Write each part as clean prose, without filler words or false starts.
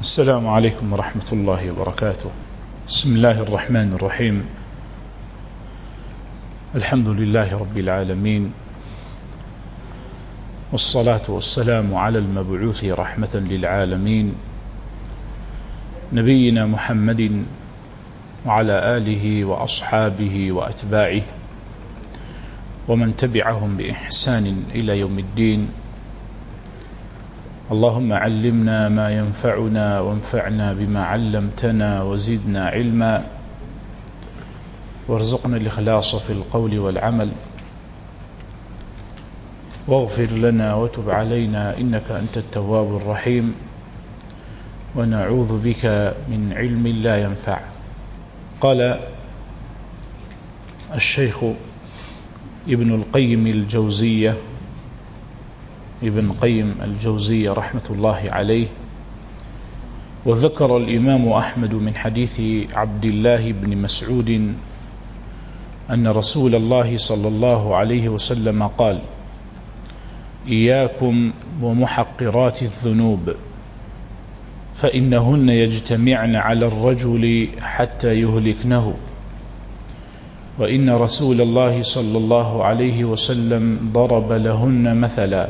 السلام عليكم ورحمة الله وبركاته. بسم الله الرحمن الرحيم. الحمد لله رب العالمين، والصلاة والسلام على المبعوث رحمة للعالمين نبينا محمد وعلى آله وأصحابه وأتباعه ومن تبعهم بإحسان إلى يوم الدين. اللهم علمنا ما ينفعنا وانفعنا بما علمتنا وزدنا علما، وارزقنا الإخلاص في القول والعمل، واغفر لنا وتب علينا إنك أنت التواب الرحيم، ونعوذ بك من علم لا ينفع. قال الشيخ ابن القيم الجوزية رحمة الله عليه: وذكر الإمام أحمد من حديث عبد الله بن مسعود أن رسول الله صلى الله عليه وسلم قال: إياكم ومحقرات الذنوب فإنهن يجتمعن على الرجل حتى يهلكنه، وإن رسول الله صلى الله عليه وسلم ضرب لهن مثلا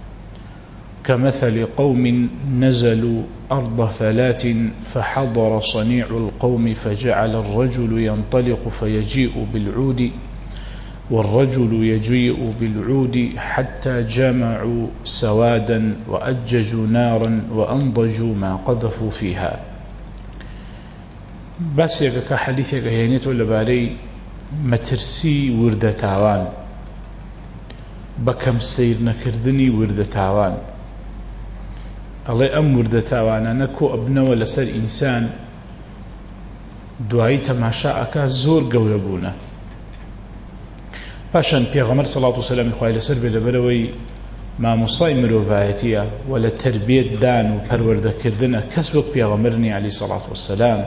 كمثل قوم نزلوا أرض فلات فحضر صنيع القوم فجعل الرجل ينطلق فيجيء بالعود والرجل يجيء بالعود حتى جمعوا سوادا وأججوا نارا وأنضجوا ما قذفوا فيها. بس يكا حديثك هينيتو لباري مترسي ورد تاوان بكم سير نكردني ورد تاوان. الله أم ورد تاوانا نكو أبنو لسر إنسان دوائي تماشاءك زور قولبونا. پاشان پیغمبر صلی الله علیه و سلم خوای لسر بلبروی ما مصای مروایتیه ولا تربیت دان و پرورده کردن کسب پیغمبرنی علیه الصلاة والسلام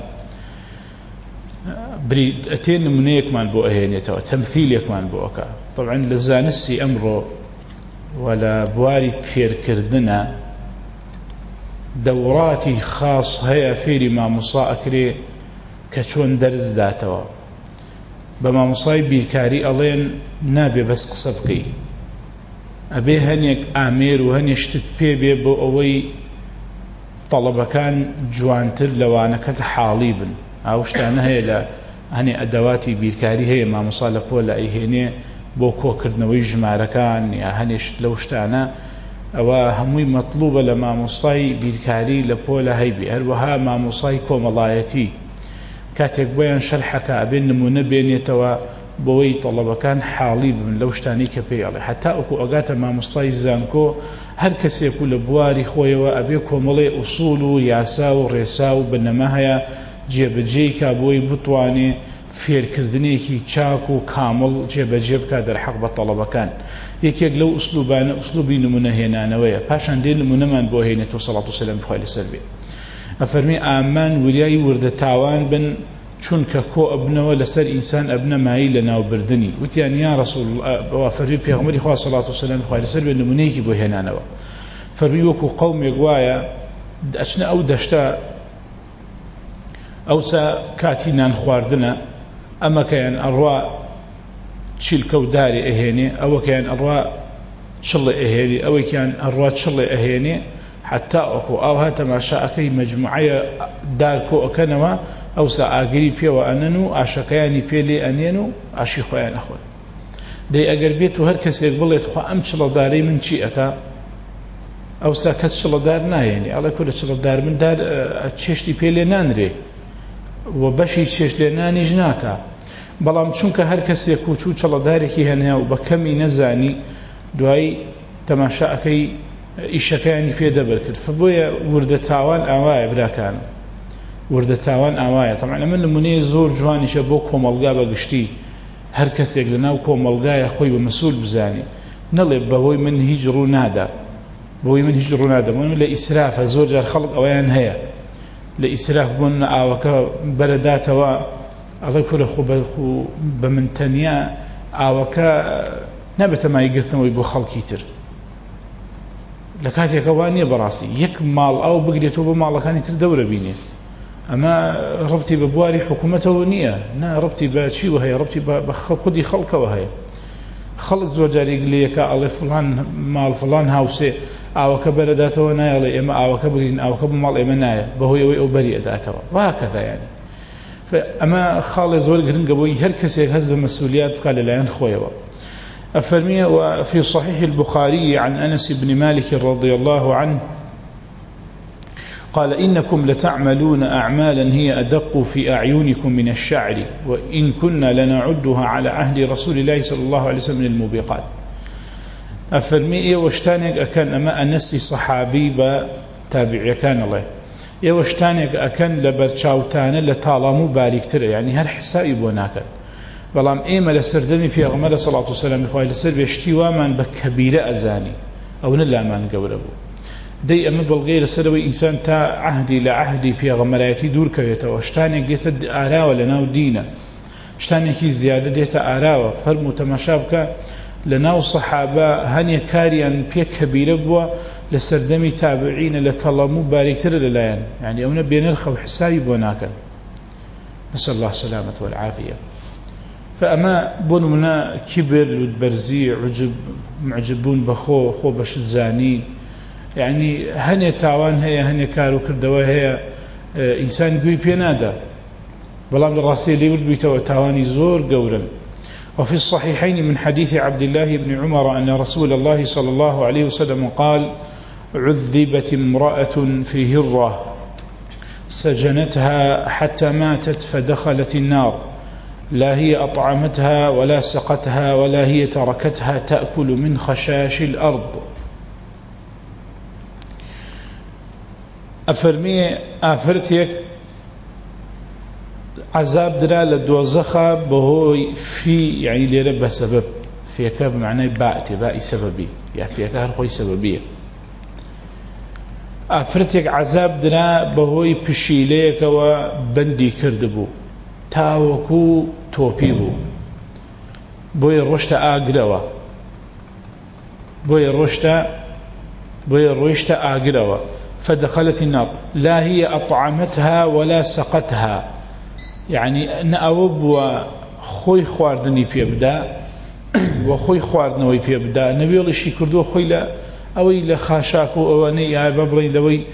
بريد أتين منيك من بو أهينيته تمثيلك من بوكا. طبعا لزانسي أمره ولا بواري فير كردنا دوراتي خاص هيا فيري ما مصاكري كشون درز داتوا بما مصايب بيكاري ألين نابي بس قصبقي أبي هنيك آمير وهنيش تتبيبي بو أوي طلبة كان جوانتر لوانا كتحاليبن أوشتانا هي هني أدواتي بيكاري هي ما مصالب ولا أي هني بو كوكرنوي جماركان يا هنيش لوشتانا أو هموي مطلوبة لما مصاي بيكاري لبولا هيبي هروها ما مصاي كوملايتي كاتك بيان شرحك أبين نمونه بينيتوا بوي طلبة كان حاليب من لوشتاني كبيالي حتى أكو أقات ما مصاي زانكو هر كسي يقول بواري خوي وأبيكو ملي أصولو ياساو ريساو بنماهيا جێبەجێی بۆی بتوانێ فێرکردنێکی چاک و کامڵ جێبەجێ بکات دەرحەق بە تەڵەبەکان. یەکێک لەو ئوسلوبانە ئوسلوبی نمونەهێنانەوەیە. پاشان دێ نمونەمان بۆ هێنێتەوە سەڵات و سەلام بخوای لەسەر بێ. ئەفەرمی ئامان وریای وردە تاوان بن چونکە کۆ ئەبنەوە لەسەر ئینسان ئەبنە مایی لە ناوبردنی. وتیان یا ڕەسوول ئەوە فەرمی پێغەمبەری خوا سەڵات و سەلام بخوای لەسەر بێ نمونەیەکی بۆ هێنانەوە. فەرمی وەکو قەومێک وایە ئەچنە ئەو دەشتە ئەوسا کاتی نان خواردنە ئەمەکەیان ئەڕوا چیلکە و داری ئەهێنێ ئەوەکەیان ئەڕوا چڵێ ئەهێنێ ئەوەکیان ئەڕوا چڵێ ئەهێنێ حتا ئەوکو ئاوها تەماشاەکەی مەجموعەیە دار کۆ ئەکەنەوە ئەوسا ئاگری پێوە ئەنەن و ئاشەکەیانی پێ لێ ئەنێن و ئاشی خۆیان ئەخۆن. دەی ئەگەر بێت و هەر کەسێک بڵێت خوا ئەم چڵەدارەی من چی ئەکا ئەوسا کەس چڵەدار نایێنێ ئەڵێ کورە چڵەدار من دار چێشتی پێ لێ نانرێ و بەشی چێش لێنانیش ناکە. بەڵام چونکە هەر کەسێک کوچوو چڵەدارێکی هەنیا و بە کەمی نەزانی دوایی تەماشاەکەی ئیشەکەیانی پێدەبەر کرد. بۆیە وردە تاوان ئاوایە براکان، وردە تاوان ئاوایە. طبعا ئەمە نمونەیە زۆر جوانیشە بۆ کۆمەڵگا بەگشتی. هەر کەسێک لەناو کۆمەڵگایە خۆی بە مەسوول بزانێ، نەڵێ بەهۆی من هیچ ڕوو نادا، بۆی من هیچ ڕوو نادا. من لە ئیسرافە زۆر جار خەڵک ئەویان هەیە لە ئیسراف بوون ئاوەکە بەرەداتەوە ئەڵێ کورە خۆ بە من تەنیا ئاوەکە نەبێتە مایگرتنەوەی بۆ خەڵکی تر. لە کاتێکەوە نییە بەڕاستی یەک ماڵ ئەو بگرێتەوە بە ماڵەکانی تر دەورە بینێ ئەمە ڕبتی بە بواری حکوومەتەوە نییە نا ڕبتی بە چی وە هەیە ڕبتی بە خودی خەڵکەوە هەیە خەڵک زۆر جارێک لێیەکە ئەڵێ فڵان ماڵ فڵان هاوسێ ئاوەکە بەرەداتەوە نایڵێ ئێمە ئاوەکە بگرین ئاوەکە بە ماڵ ئێمە نایە بەهۆی ئەوەی ئەو بەری ئەداتەوە واکەدا یانی ئەمە خاڵێ زۆر گرنگە بۆی هەر کەسێک هەست بە مەسئولیات بکات لەلایەن خۆیەوە أفرمي وفي صحيح البخاري عن أنس بن مالك رضي الله عنه قال إنكم لتعملون أعمالا هي أدق في أعينكم من الشعر وإن كنا لنعدها على عهد رسول الله صلى الله عليه وسلم من الموبقات أفرمي واشتانك أكن أما أنسي صحابي بتابعي كان الله واشتانك أكن لبرشاوتان لطالمو باركتر يعني هر حسابي بوناكا بەڵام ئێمە لە سەردەمی پێغەمبەر سەڵات و سەلامی خوای لەسەر بێشتی وامان بە کەبیرە ئەزانی ئەو نە لامان گەورە بوو دەی ئەمە بەڵگەی لەسەرەوەی ئینسان تا عهدی لە عهدی پێغەمبەرایەتی دوورکەوێتەوە شتانێک دێتە ئاراوە لە ناو دینە شتانێکی زیادە دێتە ئاراوە فەرموو تەماشا بکە لە ناو سەحابە هەنێک کاریان پێ کەبیرە بووە لە سەردەمی تابعینە لە تەڵەموو باریکترە لەلایەن یعنی ئەوە بێنرخە و حسابی بۆ ناکەن نسأل الله السلامة والعافية فأما بونمنا كبر للبرزي معجبون بخو خو باش زاني يعني هني تاوان هي هني كارو كردوا هي إنسان قوي بينادا بلام الراسي اللي ولد بيتوا تاواني زور قورا وفي الصحيحين من حديث عبد الله بن عمر أن رسول الله صلى الله عليه وسلم قال عذبت امرأة في هرة سجنتها حتى ماتت فدخلت النار لا هي أطعمتها ولا سقتها ولا هي تركتها تأكل من خشاش الأرض أفرمي آفرتك عذاب درا للدوزخة بهو في يعني لرب سبب فيك بمعنى باء سببي يعني فيك هرخوي سببية آفرتك عذاب درا بهو بشيليك وبندي كردبو تاوكو توبيبو بوي الرشتا آقروا بوي الرشتا آقروا فدخلت النار لا هي أطعمتها ولا سقتها يعني نأوب وخوي خواردني بيبدا وخوي خواردنوي بيبدا نبي الله شي كردو خوي لا أوي لخاشاكو أواني يا ببري لوي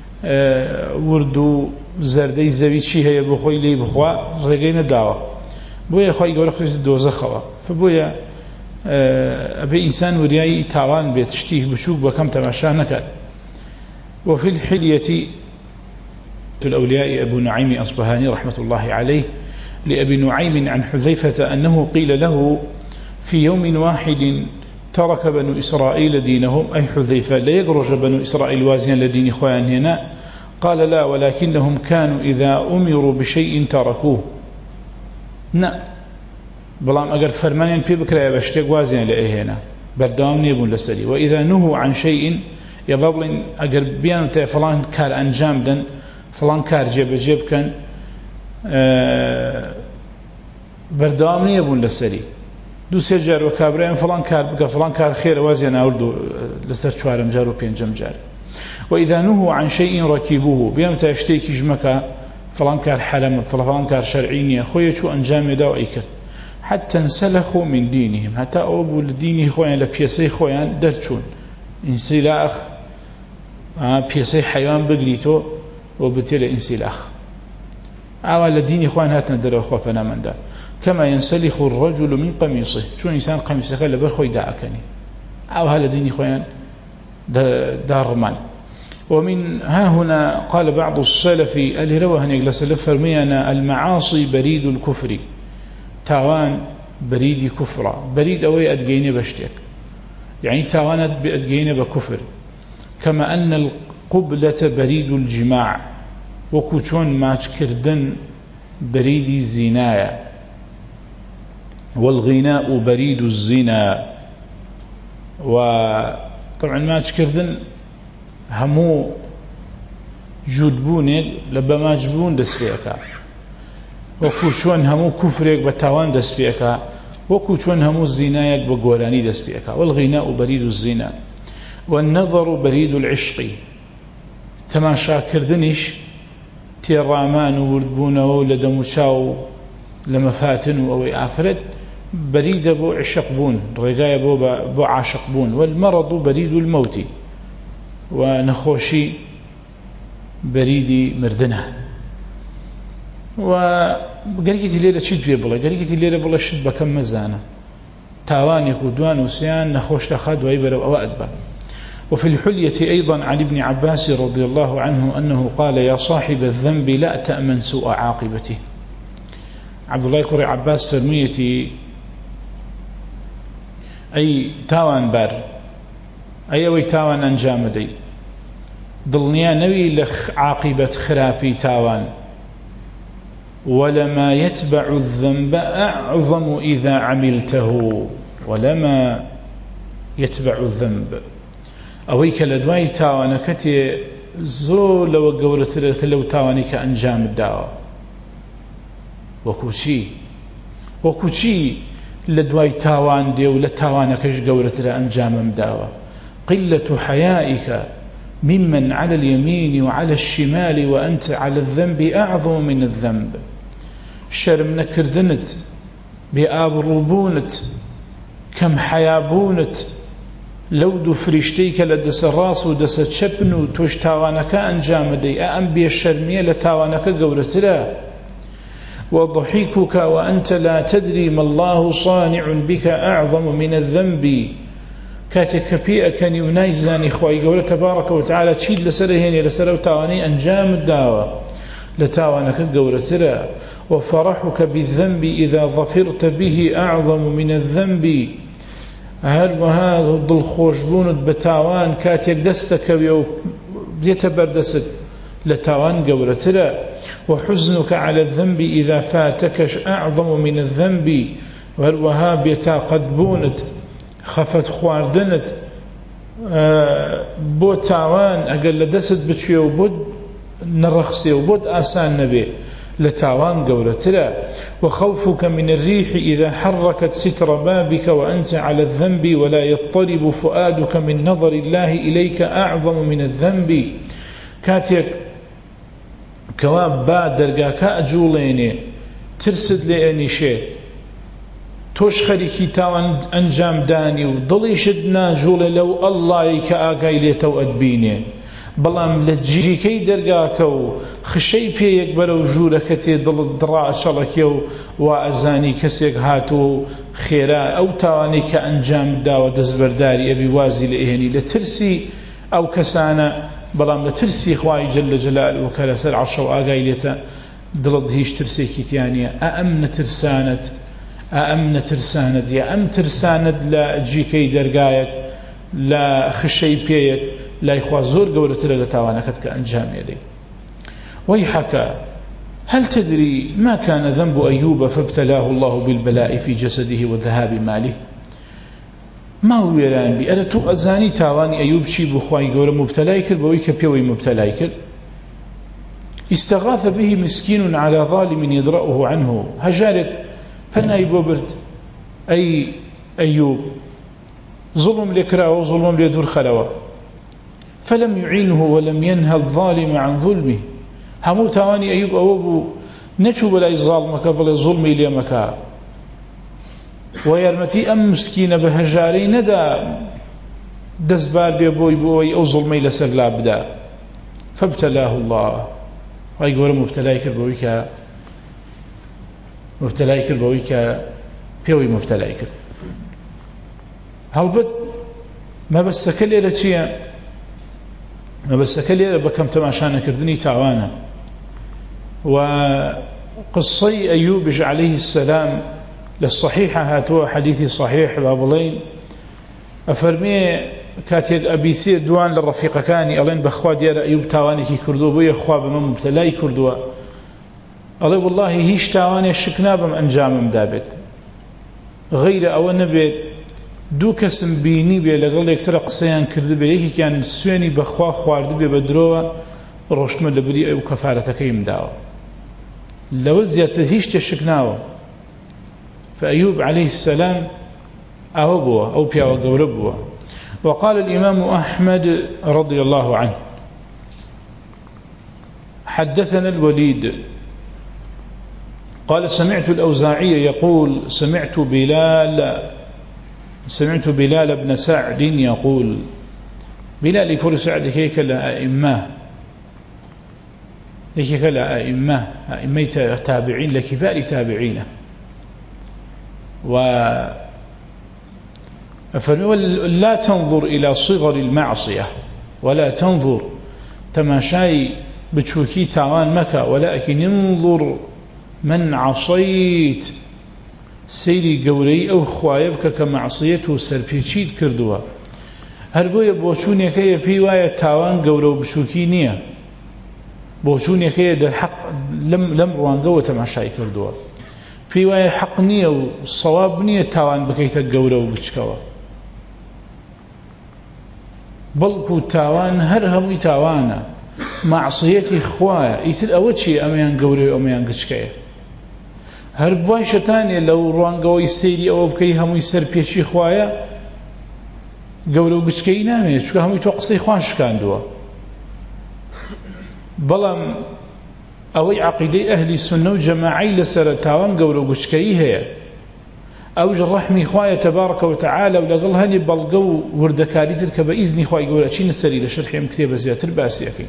وردو زردەی زەوی چی هەیە بۆ خۆی لێی بخوا ڕێگەی نەداوە بۆیە خۆی گەورە خۆی دۆزەخەوە فبۆیە ئەبێ ئینسان وریایی تاوان بێت شتی بچووک بەکەم تەماشا نەکات وفي الحلية الأولياء أبو نعيم أصبهاني رحمة الله عليه لأبي نعيم عن حذيفة أنه قيل له في يوم واحد ترك بنو إسرائيل دينهم أي حذيفة لا يقرج بنو إسرائيل وازيا لدين خوان هنا قال لا ولكنهم كانوا إذا أمروا بشيء تركوه نا بلام أقر فرمانين في بكرة بشتاق وازيان لأيهنا بردام نيبون لسري وإذا نهوا عن شيء يضبل أقر بيانو تا فلان كار أنجام دن فلان كار جيب كان بردام نيبون لسري دو سير جار وكابرين فلان كار بقى فلان كار خير وازيان أوردو لسر شوارم جار وبينجم جار وإذا نهوا عن شيء ركبوه بيامتا يشتيكي جمكا فلان كار حلم فلان كار شرعيني خويا شو أنجام يداو أيكر حتى انسلخوا من دينهم حتى أوبوا لدينه خويا لبيسي خويا درچون انسلاخ بيسي حيوان بقليتو وبالتالي انسلاخ أولا لديني خويا هاتنا دروا خويا فنامن دا كما ينسلخ الرجل من قميصه شو إنسان قميصه قال لبر خويا داعكني أو هلا ديني خويا دارمان ومن ها هنا قال بعض السلف اللي روى هنيك لسلف فرمينا المعاصي بريد الكفر تاوان بريد كفر بريد أوي أدقيني بشتك يعني تاوانت بأدقيني بكفر كما أن القبلة بريد الجماع وكوشون ماش كردن بريد الزنايا والغناء بريد الزنا وطبعا ماش كردن همو جودبونێک لە بەماجبوون دەست پێەکە وەکو چۆن هەموو کوفرێک بە تاوان دەست پێەکە وەکو چۆن هەموو زینایەک بە گۆرانی دەست پێەکە والغیناء برید الزنا والنظر بريد العشق تماشا كردنش تيرامان وردبون ولدمشاو لمفاتن أو آفرت بريد بو عشق بون رقاية بو عاشق بون والمرض بريد الموت ونخوشي بريد مردنه وقريتي ليلة شد في بلا قريتي ليلة بلا شد بكم مزانة تاوان يكودوان وسيان نخوش لخاد ويبر وأدبا. وفي الحلية أيضا عن ابن عباس رضي الله عنه أنه قال يا صاحب الذنب لا تأمن سوء عاقبته. عبد الله كوري عباس فرميتي أي تاوان بار أي تاوان أنجام دي ضلنيا نوي لخ عاقبة خرابي تاوان ولما يتبع الذنب أعظم إذا عملته. ولما يتبع الذنب أويك لدواي تاوانكتي زول لو قولت لك لو تاوانك أنجام الدعوة وكوشي لدواي تاوان دي ولا تاوانكش قولت لك أنجام الدعوة. قلة حيائك ممن على اليمين وعلى الشمال وأنت على الذنب أعظم من الذنب. شرم نكردنت بآبروبونت كم حيابونت لو دو فريشتيك لدس الراس ودس تشبنو توش تاوانك أنجام دي أأنبي الشرمية لتاوانك قولت لا. وضحيكك وأنت لا تدري ما الله صانع بك أعظم من الذنب. كاتك بيئة كان ينايزاني إخوائي قولة تبارك وتعالى تشيد لسرهين لسره تاواني أنجام الدعوة لتاوانك قولة لا. وفرحك بالذنب إذا ظفرت به أعظم من الذنب. هل وهذا ضل خوشبون بتاوان كاتك دستك يتبردست لتاوان قولة لا. وحزنك على الذنب إذا فاتك أعظم من الذنب. والوهاب يتاقدبونت خفت خواردنت بو تاوان أقل دست بتشي وبود نرخصي وبود آسان نبي لتاوان قولة لا. وخوفك من الريح إذا حركت ستر بابك وأنت على الذنب ولا يضطرب فؤادك من نظر الله إليك أعظم من الذنب. كاتيك كواب بادرقا كأجوليني ترسد لأني شيء توش خليكي تاوان أنجام داني وضليشد ناجول لو الله يكاقاي ليتو أدبيني بلام لجيكي درقاكو خشي بيك برو جوركتي ضل الدراء شلكيو وأزاني كسيك هاتو خيرا أو تاواني كأنجام داوة دزبرداري أبي وازي لإهني لترسي أو كسانا بلام لترسي خواهي جل جلال وكلا سر عرش وآقاي ليتا ضلد هيش ترسي كتانية أأمن ترساند يا أم ترساند لا جيكي درقايك لا خشي بيك لا يخوازور قولت لتاوانكت كأنجام يدي. ويحكى هل تدري ما كان ذنب أيوب فابتلاه الله بالبلاء في جسده وذهاب ماله. ما هو يران بي أردتو أزاني تاواني أيوب شي بخواي قول مبتلايكر بويك بيوي مبتلايكر. استغاث به مسكين على ظالم يدرأه عنه هجالت فناي بوبرد أي أيوب ظلم لكرا وظلم لدور خلوة فلم يعينه ولم ينهى الظالم عن ظلمه. همو تاواني أيوب أوبو نشو بلا ظالمك بلا ظلمي ليمك ويرمتي أم مسكين بهجاري ندى دزبال بيبوي أو ظلمي لسر لابدا فابتلاه الله ويقول مبتلايك بويك بيوي مبتلايك هلبت ما بس كليلة شيء ما بس كليلة بكم تماشانا كردني تاوانا. وقصي أيوب عليه السلام للصحيحة هاتوا حديثي صحيح بابلين أفرمي كاتيك أبي سير دوان للرفيق كاني ألين بخوا ديال أيوب تاواني كي كردو بوي أخوا بما مبتلاي كردوا ألي والله هيش تاواني الشكنابم أنجامم دابت غير أو نبيت دو كسم بيني بي لقل يكتر قصيان كرد بي يكي كان سويني بخوا خوارد بي بدروا روشتما لبري أو كفارتك يمداوا لو زيادة هيش تشكناوا. فأيوب عليه السلام أهو بوا أو بياوا قولبوا وقال الإمام أحمد رضي الله عنه حدثنا الوليد قال سمعت الأوزاعي يقول سمعت بلال بن سعد يقول بلال يكون سعد هيك الأئمة أئمة تابعين لكبار تابعين لا تنظر إلى صغر المعصية ولا تنظر تماشاي بتشوكي تاوان مكة ولكن انظر من عصيت سيري قوري أو خوايبك كمعصيته سربيشيد كردوا هربوية بوشونيك في واية تاوان قورو بشوكي نية بوشونيك در حق لم روانقوة تماشاي كردوا في واية حق نية والصواب نية تاوان بكيت قورو بشكوا بلكو تاوان هرهمي تاوانا معصيتي خوايا يتر أوتشي أميان قوري وأميان قشكاية هربوان شتاني لو روانقوة يستيري أو بكي همو يسر بيشي خوايا قورو قشكاية نامي شكا همو يتوقصي خواش كان دوا بلام أوي عقيدي أهل السنة وجماعي لسر تاوان قورو قشكاية هي أوج الرحمي خوايا تبارك وتعالى ولقل هني بلقو وردكاريتر بإذن خوايا يقول أشين السري لشرحي مكتبة زيادة الباسيكي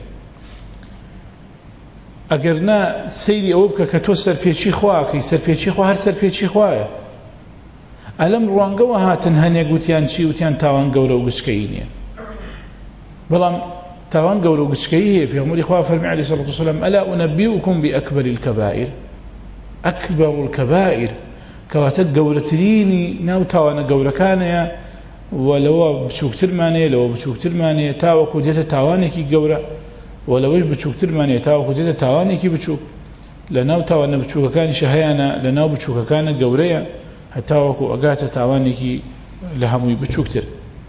أقرنا سيري أوبك كتو سربيشي خواكي سربيشي خوا هر سربيشي خوايا ألم روانقوا هاتن هني قوتيان شي وتيان تاوان قورو قشكيني بلام تاوان قورو قشكيه في غمور إخوة فرمي عليه الصلاة والسلام ألا أنبئكم بأكبر الكبائر أكبر الكبائر كواتت قورتريني ناو تاوانا قوركانيا ولو بشوكتر مانيا لو بشوكتر مانيا تاوكو ديتا تاوانيكي قورا ولوش بشوكتر مانيا تاوكو ديتا تاوانيكي بشوك لناو تاوانا بشوككاني شهيانا لناو بشوككانا قوريا هتاوكو أقاتا تاوانيكي لهموي بشوكتر.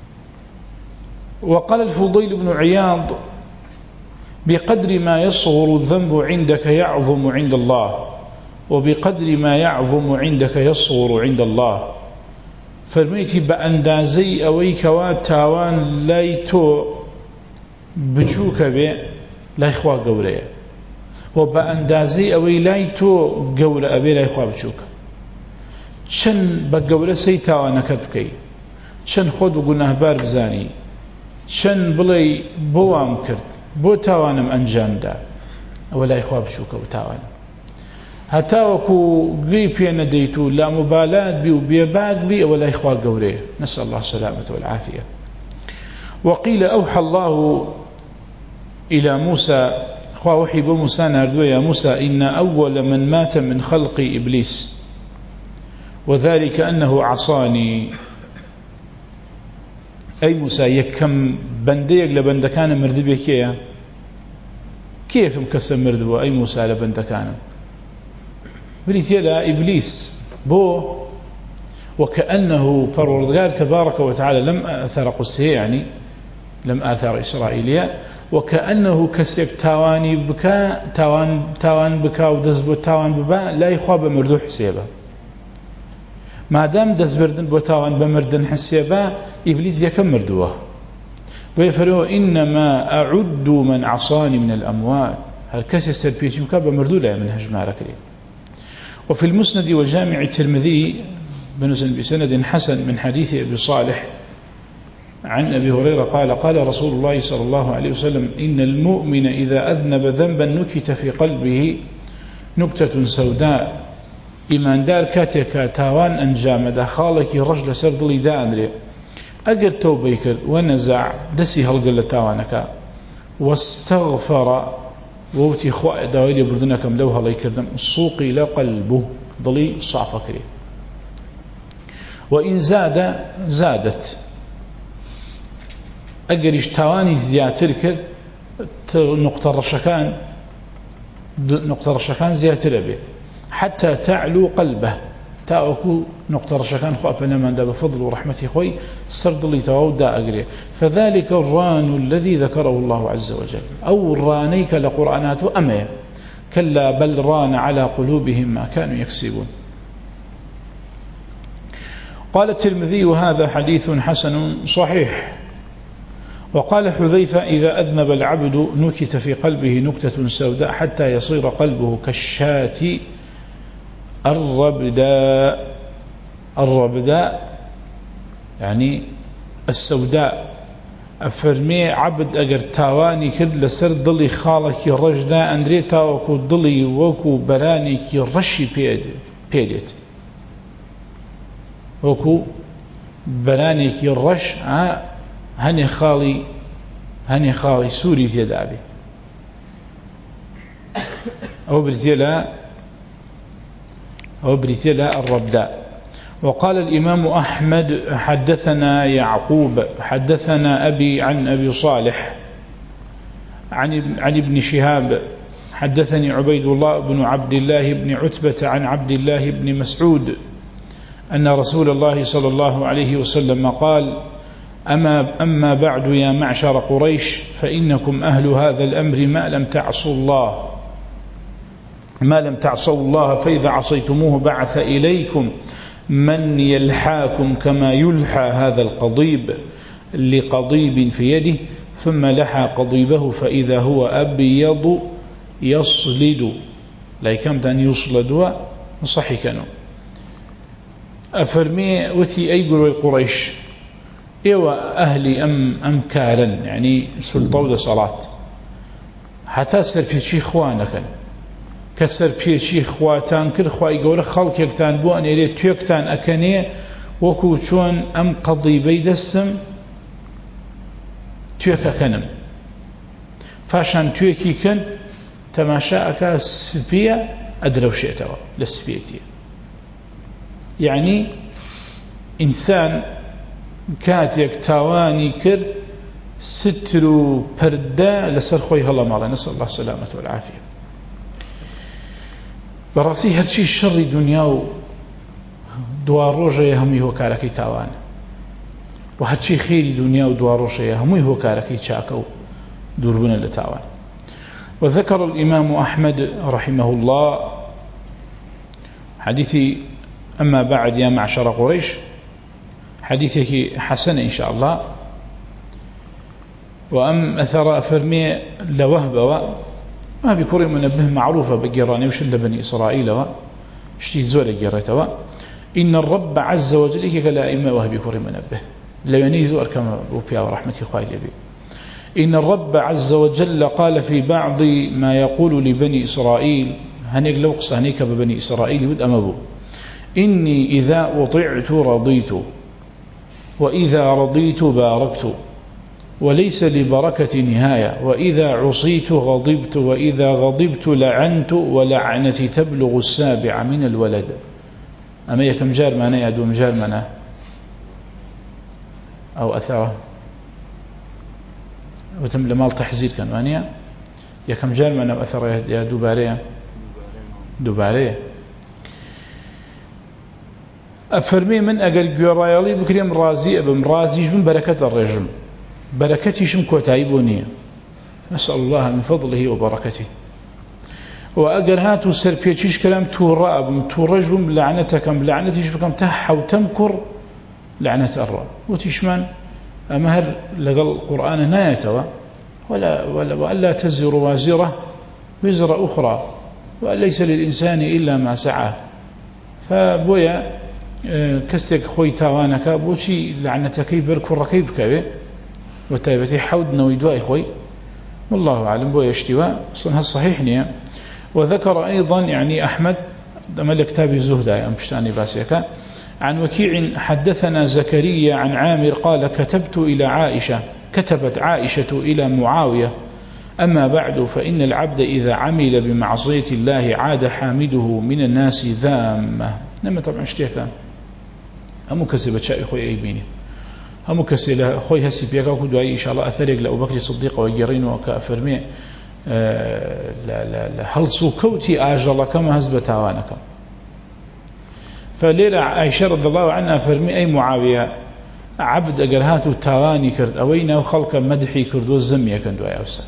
وقال الفضيل بن عياض بقدر ما يصغر الذنب عندك يعظم عند الله وبقدر ما يعظم عندك يصغر عند الله فرميتي بأندازي أويك واتاوان لايتو بچوك بي لا إخوة قولي وبأندازي أوي لايتو قول أبي لا إخوة بچوك چن بقول سيتاوانك بكي چن خود وقلناه بار بزاني چن بلي بوام كرت بو تاوانم أنجام دا ولا إخوة بچوك وتاوان هتاوكو غيبيا نديتو لا مبالاة بي وبيباق بي ولا إخوة قولي نسأل الله السلامة والعافية. وقيل أوحى الله إلى موسى أخوة وحي بموسى ناردو يا موسى إن أول من مات من خلق إبليس وذلك أنه عصاني أي موسى يكم بنديك لبندكان مردبي كيكم كسم مردبو أي موسى لبندكان بريت يلا إبليس بو وكأنه فروردقار تبارك وتعالى لم أثر قسيه يعني لم أثر إسرائيلية وكأنه كسيك تاواني بكا تاوان بكا ودزبو تاوان ببا لا يخواب مردو حسيبا ما دام دزبردن بوتاوان بمردن حسيبا إبليس يكم مردوه ويفروا إنما أعد من عصاني من الأموات هل كسي السلبيتي مكا بمردو لا من هجمارك لي. وفي المسند وجامع الترمذي بسند حسن من حديث أبي صالح عن أبي هريرة قال رسول الله صلى الله عليه وسلم إن المؤمن إذا أذنب ذنبا نكت في قلبه نكتة سوداء إيمان دار كاتيكا تاوان أنجام داخالك رجل سردلي دانري أقر توبيكر ونزع دسي هلقل تاوانك واستغفر ووتي خواء داويلي بردنكم لو هلا يكردم السوقي لقلبه ضلي صعفكري وإن زادت أقريش تاواني زياتر كرد نقطة رشكان زياتر به حتى تعلو قلبه تاوكو نقطة رشكان خواء من داب فضل ورحمته خوي سرد لي تاودا أقري فذلك الران الذي ذكره الله عز وجل أو الرانيك لقرآنات أمي كلا بل ران على قلوبهم ما كانوا يكسبون. قال الترمذي وهذا حديث حسن صحيح وقال حذيفة إذا أذنب العبد نكت في قلبه نكتة سوداء حتى يصير قلبه كالشاة الربداء يعني السوداء. أفرمي عبد أجر تاواني كد لسر ضلي خالك الرجدا أندريتا وكو ضلي وكو براني كي رشي بيدت وكو براني كي الرش هني خالي سوري تدابي أو بريتيلا الربداء. وقال الإمام أحمد حدثنا يعقوب حدثنا أبي عن أبي صالح عن ابن شهاب حدثني عبيد الله بن عبد الله بن عتبة عن عبد الله بن مسعود أن رسول الله صلى الله عليه وسلم قال أما بعد يا معشر قريش فإنكم أهل هذا الأمر ما لم تعصوا الله فإذا عصيتموه بعث إليكم من يلحاكم كما يلحى هذا القضيب لقضيب في يده ثم لحى قضيبه فإذا هو أبيض يصلد لا يكمد أن يصلد صحي كانوا. أفرمي وتي أيقر قريش إيوا أهلي أم كارا يعني سلطة صلاة حتى سر في شي خوانك كسر بيشي خواتان كر خواي گەورە خەڵکێکتان بۆ ئەنێرێ توێکتان ئەکەنێ وەکو چۆن ئەم قەضیبەی دەستم توێکەکەنم پاشان توێکی کەن تەماشا ئەکا سپیە ئەدرەوشێتەوە لە سپێتیە. یعنی ئینسان کاتێک تاوانی کرد ستر و پەردە لەسەر خۆی هەڵەماڵێ نسأل الله السلامة والعافية. بەڕاستی هەرچی شەڕی دنیا و دوا ڕۆژەیە هەمووی هۆکارەکەی تاوانە و هەرچی خێری دنیا و دوا ڕۆژەیە هەمووی هۆکارەکەی چاکە و دووربوونە لە تاوان. وذكر الإمام أحمد رحمه الله حديثي أما بعد يا معشر قريش حديثك حسن إن شاء الله. وأم أثر أفرمي لوهب ما بيكوري منبه معروفة بقراني وش إلا بني إسرائيل اشتي زول قريتوا إن الرب عز وجل إيك لا إما وهبي كوري منبه لو ينيزوا أركم وبيا ورحمتي خواهي لبي. إن الرب عز وجل قال في بعض ما يقول لبني إسرائيل هنيك لو قصانيك ببني إسرائيل ود أمبو إني إذا أطعت رضيت وإذا رضيت باركت وليس لبركة نهاية وإذا عصيت غضبت وإذا غضبت لعنت ولعنتي تبلغ السابع من الولد. أما يكم جار مانا يدوم جار مانا أو أثره وتم لمال تحزير كان وانيا يكم جار مانا وأثره يا دوبارية أفرمي من أقل قرايالي بكريم رازي أبم رازي من بركة الرجم بركتي شم كوتايبونية نسأل الله من فضله وبركته. وأجر هاتوا سربيتشيش كلام توراب تورجم لعنتكم لعنتيش بكم تح وتمكر لعنة الرب وتشمن أمهر لقى القرآن نايتوا وألا تزر وازرة وزر أخرى وليس للإنسان إلا ما سعى. فبويا كستك خوي تاوانك بوشي لعنتك بركر ركيب كبير وتايبتي حود نويدوا إخوي والله أعلم بويا اشتواء صنها الصحيح نيا. وذكر أيضا يعني أحمد ملك كتاب الزهد أم بشتاني باسيكا عن وكيع حدثنا زكريا عن عامر قال كتبت عائشة إلى معاوية أما بعد فإن العبد إذا عمل بمعصية الله عاد حامده من الناس ذامة. لما طبعا اشتيكا هم كسبت شيء خوي أيبيني هم كسل خوي هسي بيكا وكدوا إن شاء الله أثرق لأبو بكر الصديق وجرين وكأفرمي لا هل سوكوتي آجل كما هزب تاوانكم. فليلة عائشة رضي الله عنها فرمي أي معاوية عبد أقرهات تاواني كرد أوينا وخلق مدحي كرد والزمية كندوا يوسا.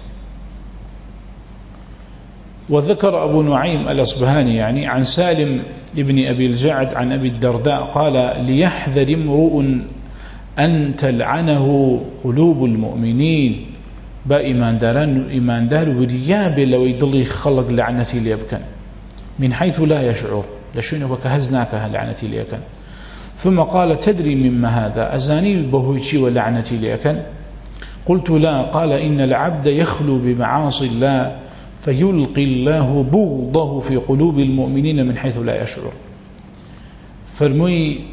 وذكر أبو نعيم الأصبهاني يعني عن سالم ابن أبي الجعد عن أبي الدرداء قال ليحذر امرؤ أن تلعنه قلوب المؤمنين با إيمان دار ورياب لو يضل خلق لعنتي ليبكن من حيث لا يشعر لشنو وكهزناك لعنتي ليكن ثم قال تدري مما هذا أزاني البهوشي ولعنتي ليكن قلت لا قال إن العبد يخلو بمعاصي الله فيلقي الله بغضه في قلوب المؤمنين من حيث لا يشعر فرموي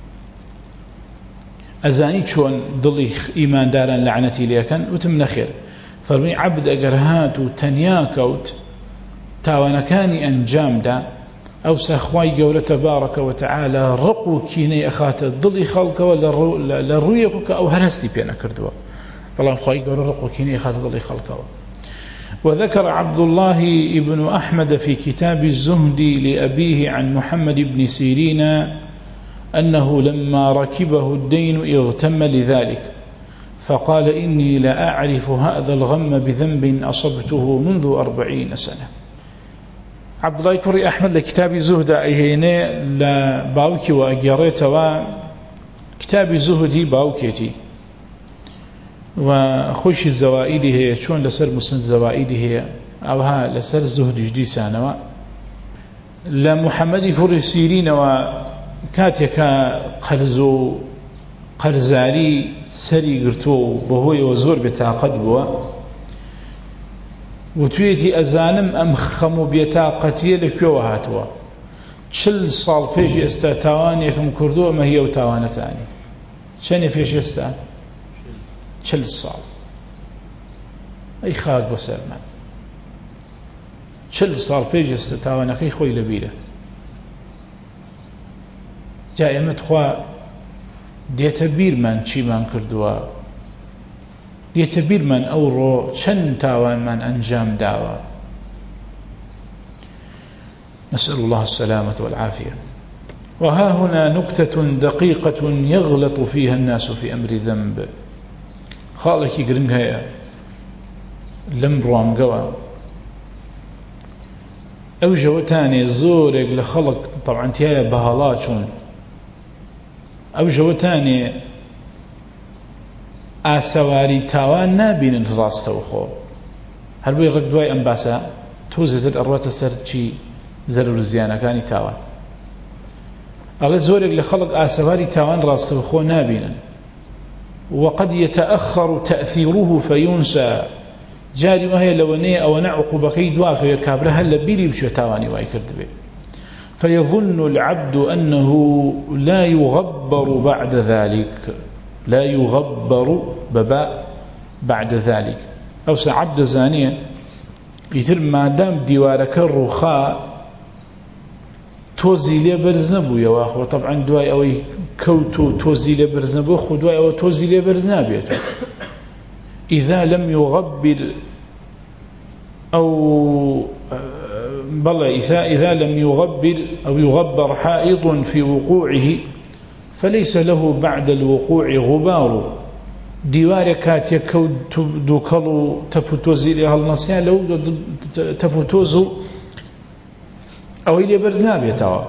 أزاني شون ضلي إيمان دارا لعنتي ليكن وتم نخير فرموي عبد أقرهات وتنياكوت تاوانكاني أنجام دا أو سخواي قولة تبارك وتعالى رقو كيني أخات ضلي خلق ولا للرؤيك أو هرستي بينا كردوا فالله خواي قولة رقو كيني أخات ضلي خلق. وذكر عبد الله ابن أحمد في كتاب الزهد لأبيه عن محمد بن سيرين أنه لما ركبه الدين اغتم لذلك فقال إني لأعرف هذا الغم بذنب أصبته منذ 40 سنة. عبد الله كري أحمد لكتاب الزهد أيهيني لباوكي وأجاريت وكتاب الزهد باوكيتي وخوش الزوائد هي شون لسر مسند الزوائد هي أو ها لسر الزهد جدي سانوا لمحمد كري سيرين وكاتيك قرزو قرزاري سري قرتو بهوي وزور بتاقد بوا وتويتي أزانم أم خمو بيتاقتي لكيو هاتوا 40 سال فيش استاتوان يكم كردو ما هي وتاوانتاني شنو فيش استا 40 سال أي خاق بسلمان 40 سال فيش استاتوانك خوي لبيله جائمت خوا ديتبير من چی من کردوا ديتبير من أورو چند تاوان من أنجام داوا. نسأل الله السلامة والعافية. وها هنا نكتة دقيقة يغلط فيها الناس في أمر ذنب خالك قرنها لم روام قوى أو جوتاني زورك لخلق طبعا تيايا بهالات شون أو جوتاني ئاسەواری تاوان نابینن ڕاستەوە خۆ هەر بۆی ڕێک دوای ئەم باسە تۆزێت ئەڕواتە سەر چی زەرور و زیانەکانی تاوان ئەڵێ زۆرێک لە خەڵک ئاسەواری تاوان ڕاستەوە خۆ نابینن وقد يتأخر تأثيره فينسى جاری وهەیە لەوەنەیە ئەوەنە عقوبەکەی دواکەوێت کابرا هەر لە بیری بچێت تاوانی وای کرد بێ فيظن العبد أنه لا يغبر بعد ذلك لا يغبر بباء بعد ذلك أو سعبد زانيا يتر ما دام ديوارك الرخاء توزي لي برزنبو يا واخو طبعا دواي أو كوتو توزي لي برزنبو خو دواي أو توزي لي برزنابيته إذا لم يغبر أو بل إذا لم يغبر أو يغبر حائط في وقوعه فليس له بعد الوقوع غبار ديواركات يكود دوكلو تفوتوزي لها النصيان لو تفوتوزو أو إلي برزنابيتها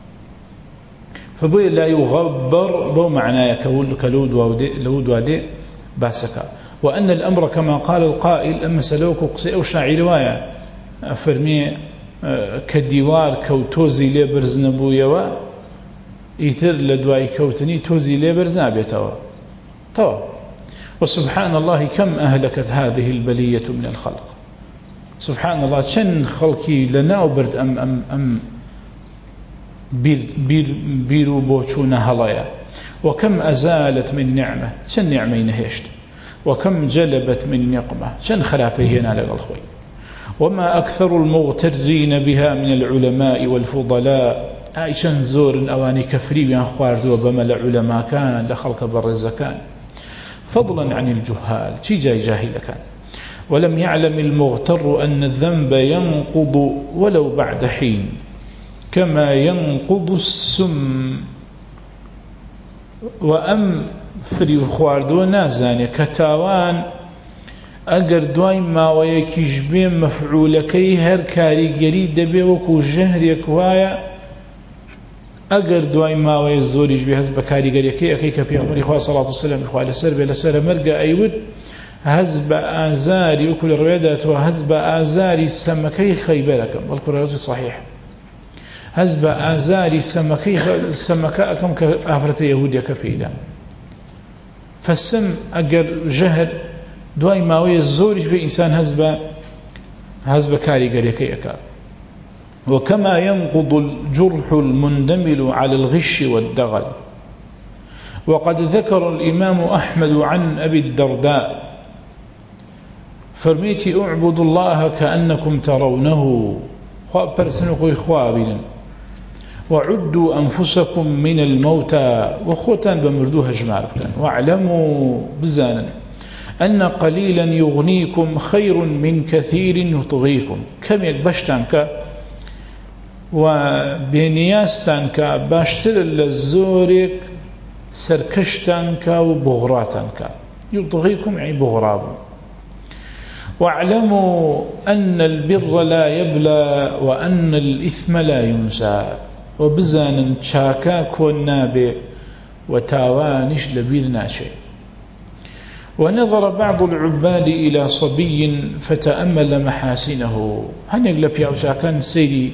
فبوي لا يغبر بو معناه كلود وادي باسكا وأن الأمر كما قال القائل أما سلوك قصي أو شاعر رواية فرمي كديوار كوتوزي لي برزنبو يوا يتر لدواي كوتني توزي لي برزنابيتها وسبحان الله كم أهلكت هذه البلية من الخلق سبحان الله شن خلقي لنا وبرد أم بيرو بوشونا هلايا وكم أزالت من نعمة شن نعمين هشت وكم جلبت من نقمة شن خلافه هنا للخوي وما أكثر المغترين بها من العلماء والفضلاء شن زور أواني كفري بيان خوارد وبمل علماء كان لخلق برزكان فضلا عن الجهال شي جاي جاهل كان ولم يعلم المغتر أن الذنب ينقض ولو بعد حين كما ينقض السم وأم فري خواردو نازاني كتاوان أجر دوای ماوەیەکیش بێ مەفعولەکەی هەر کاریگەری دەبێ وەکو ژەهرێک وایە ئەگەر دوای ماوەیە زۆریش بێ هەست بە کاریگەریەکەی ئەەکەی کە پێغەمبەری خوا سەڵات و سەلام خوا لەسەر بێ لەسەرە مەرگە ئەیوت هەست بە ئازاری وەکو لە ڕوێداتەوە هەست بە ئازاری سەمەکەی خەیبەرەکەم بەڵکو ڕەوەتی صحیح هەست بە ئازاری سەمەکە ئەەکەم کە ئافرەتە یەهودیەکە پێیدا فەسم ئەگەر ژەهر دوای ماوەیە زۆریش بێ ئینسان هەست بە کاریگەریەکەی ئەکا وكما ينقض الجرح المندمل على الغش والدغل وقد ذكر الإمام أحمد عن أبي الدرداء فرميتي اعبدوا الله كأنكم ترونه برسنكم إخوابنا وعدوا أنفسكم من الموتى وخوتان بمردوها جماركتان واعلموا بزانا أن قليلا يغنيكم خير من كثير يطغيكم كم يكبشتان وبنياستان باشتر للزورك سركشتان وبغراتان يطغيكم يعني بغراب واعلموا أن البر لا يبلى وأن الإثم لا ينسى وبزانا شاكا كونابي وتاوانش لبيرنا شيء ونظر بعض العباد إلى صبي فتأمل محاسنه هنيق لبيا وشاكان سيدي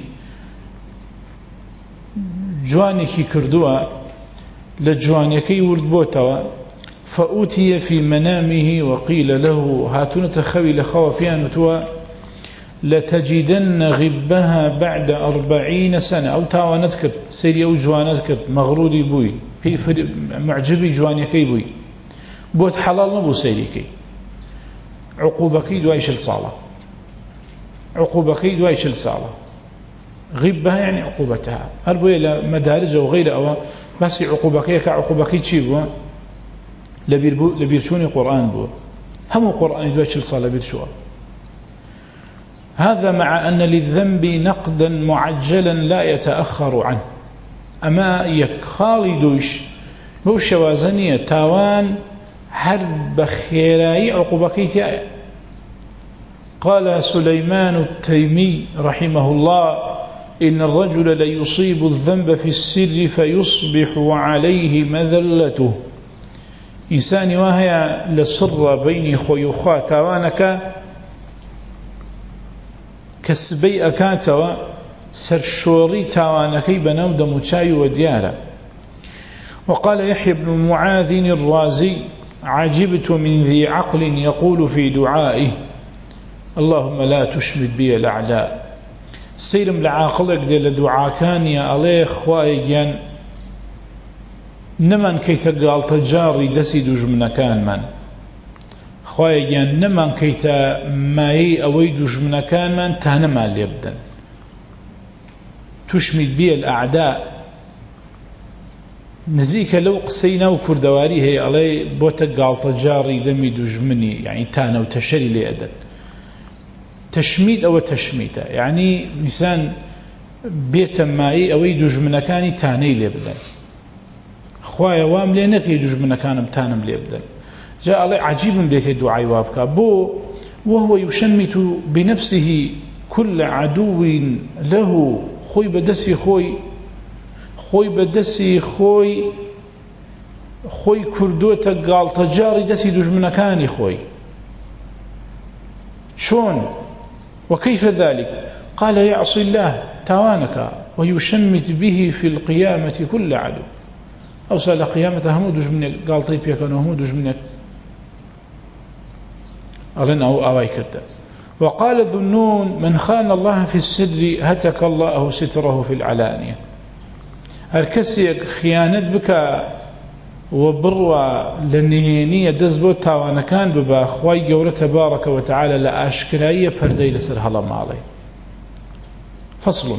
جوانكي كردوا لجوانكي وردبوتوا فأوتي في منامه وقيل له هاتون تخوي لخوافيان وتوا لتجدن غبها بعد 40 سنة أو تاوانت كرت سيري أو جوانت كرت مغروري بوي معجبي جوانكي بوي بوت حلال نبو سيريكي عقوبكي دوايش الصالة عقوبكي دوايش الصالة غبها يعني عقوبتها هل بوي لمدارج وغير أو بس عقوبكي كعقوبكي تشيبوا لبيرشوني قرآن بو هم قرآن دوايش الصالة بيرشوا هذا مع أن للذنب نقدا معجلا لا يتأخر عنه أما يخالي دوش بوش وازنية تاوان حرب خيراي عقوبكيتي قال سليمان التيمي رحمه الله إن الرجل ليصيب الذنب في السر فيصبح عليه مذلته إنسان وهي لسر بين خويخا تاوانك كسبي أكاتوا سرشوري تاوانكي بناو دموشاي وديارة وقال يحيى بن معاذ الرازي عجبت من ذي عقل يقول في دعائه اللهم لا تشمت بي الأعداء سيرم لعاقلك دي لدعا كان يا الله خوايجان نمان كي تقال تجاري دسي دجمنا كان من خوايجان نمان كي تمايي أوي دجمنا كان من تانما ليبدن تشمت بي الأعداء نزيك لو قسينا وكردواري هي علي بوتا قالت جاري دمي دجمني يعني تانا وتشري ليأدن تشميت أو تشميته يعني مثلا بيت ماي أو دجمنا كاني تاني ليبدن خوايا وام لينكي دجمنا كان تانم ليبدن جاء علي عجيب بيت الدعاء وابكا بو وهو يشمت بنفسه كل عدو له خوي بدسي خوي بدسي خوي كردوتا قال تجاري دسي دجمنكاني خوي شون وكيف ذلك قال يعصي الله توانك ويشمت به في القيامة كل عدو أوصل قيامة همو دجمنك قال طيب يكون همو دجمنك أظن أو أواي كرتا وقال ذنون من خان الله في السر هتك الله ستره في العلانية هركسيك خيانت بك وبروا لنهينية دزبو تاوانا كان ببا خواي قورة تبارك وتعالى لأشكرائية پردي لسر هلم علي فصل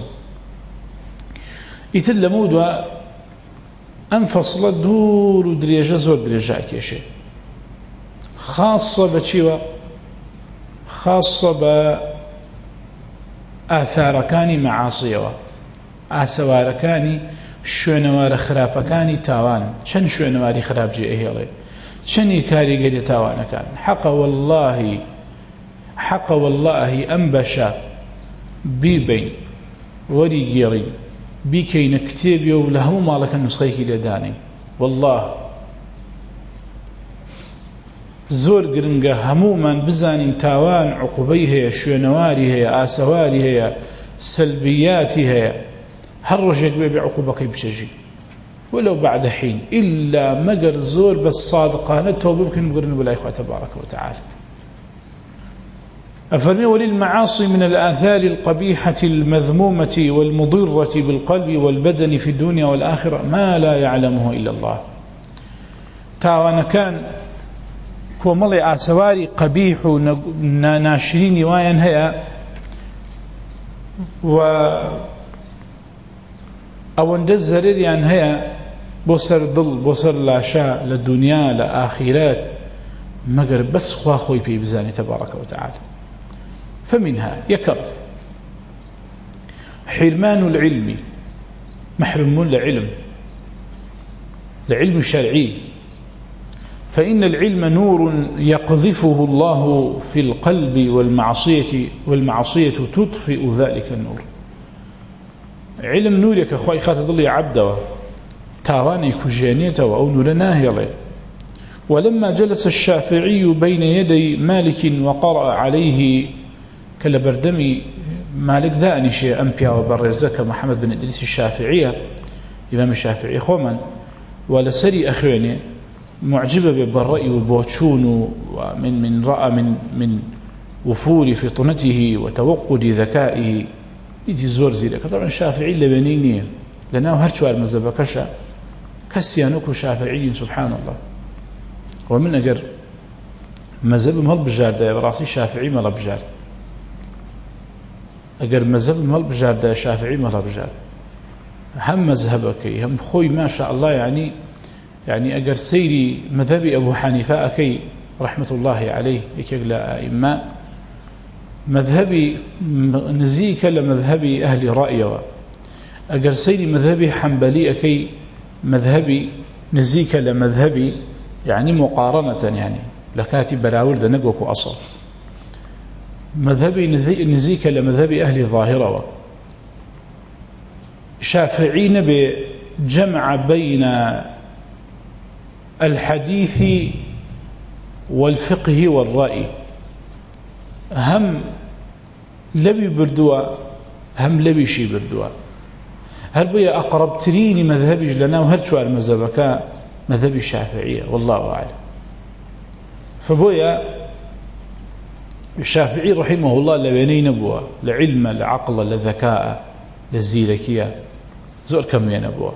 يتل مودوا أنفصل دور دريجة زور دريجة كيشي خاصة بشيوة خاصة بآثاركاني معاصيوة آسواركاني شوێنەوارە خراپەکانی تاوان چەند شوێنەواری خراپجێ ئەهێڵێ چەندی کاریگەری تاوانەکان حەقە واللهی ئەم بەشە بیبین وەری گێڕی بیکەینە کتێبی و لە هەموو ماڵەکە نوسخەیەکی لێدانین. والله زۆر گرنگە هەموومان بزانین تاوان عقوبەی هەیە، شوێنەواری هەیە، ئاسەواری هەیە، سلبیاتی هەیە. هەر ڕۆژێک بێ عقوبەکەی بچەژی ولو بعد حين إلا مجر زور بس صادقانة توبة بكن بقرن ولا إخوة تبارك وتعالى. أفرمي وللمعاصي من الآثار القبيحة المذمومة والمضرة بالقلب والبدن في الدنيا والآخرة ما لا يعلمه إلا الله. تاوانا كان كومالي آسواري قبيح ناشرين وايان هيا و أو ندزرر يعني هيا بوسر ضل بوسر لا شاء للدنيا لآخرات مگر بس خواخوي في بزاني تبارك وتعالى. فمنها يكر حرمان العلم، محرمون لعلم شرعي، فإن العلم نور يقذفه الله في القلب والمعصية تطفئ ذلك النور. علم نورك أخوي خاتضل عبده تاواني كجانيته أو نور ناهيله. ولما جلس الشافعي بين يدي مالك وقرأ عليه كالبردمي مالك ذاني شيء أنبيا وبرزك محمد بن إدريس الشافعية إمام الشافعي خوما ولسري أخواني معجبة بالرأي والبوتشون ومن رأى من وفور فطنته وتوقد ذكائه يجي زور زيرك. طبعا الشافعي لبنيني لأنه هرشوا المذهب كشا كسيانوك شافعي سبحان الله. ومن أجر مذهب مهل بجار ده براسي شافعي مهل بجار، أجر مذهب مهل بجار ده شافعي مهل بجار. هم مذهبك هم خوي ما شاء الله يعني أجر سيري مذهبي أبو حنيفة أكي رحمة الله عليه يكلا إما مذهبي نزيك لمذهبي أهل رأيه. أجر سيري مذهبي حنبلي أكي مذهبي نزيك لمذهبي يعني مقارنة يعني لكاتب براورد نقوك أصل. مذهبي نزيك لمذهبي أهل ظاهرة. شافعين بجمع بين الحديث والفقه والرأي، هم لبي بردوا هم لبي شي بردوا. هل بيا أقرب تريني مذهبي لنا وهل شو المذهبك مذهبي الشافعية والله أعلم. فبويا الشافعي رحمه الله لبيني نبوة لعلم لعقل لذكاء للزيلكية زور كم ينبوة.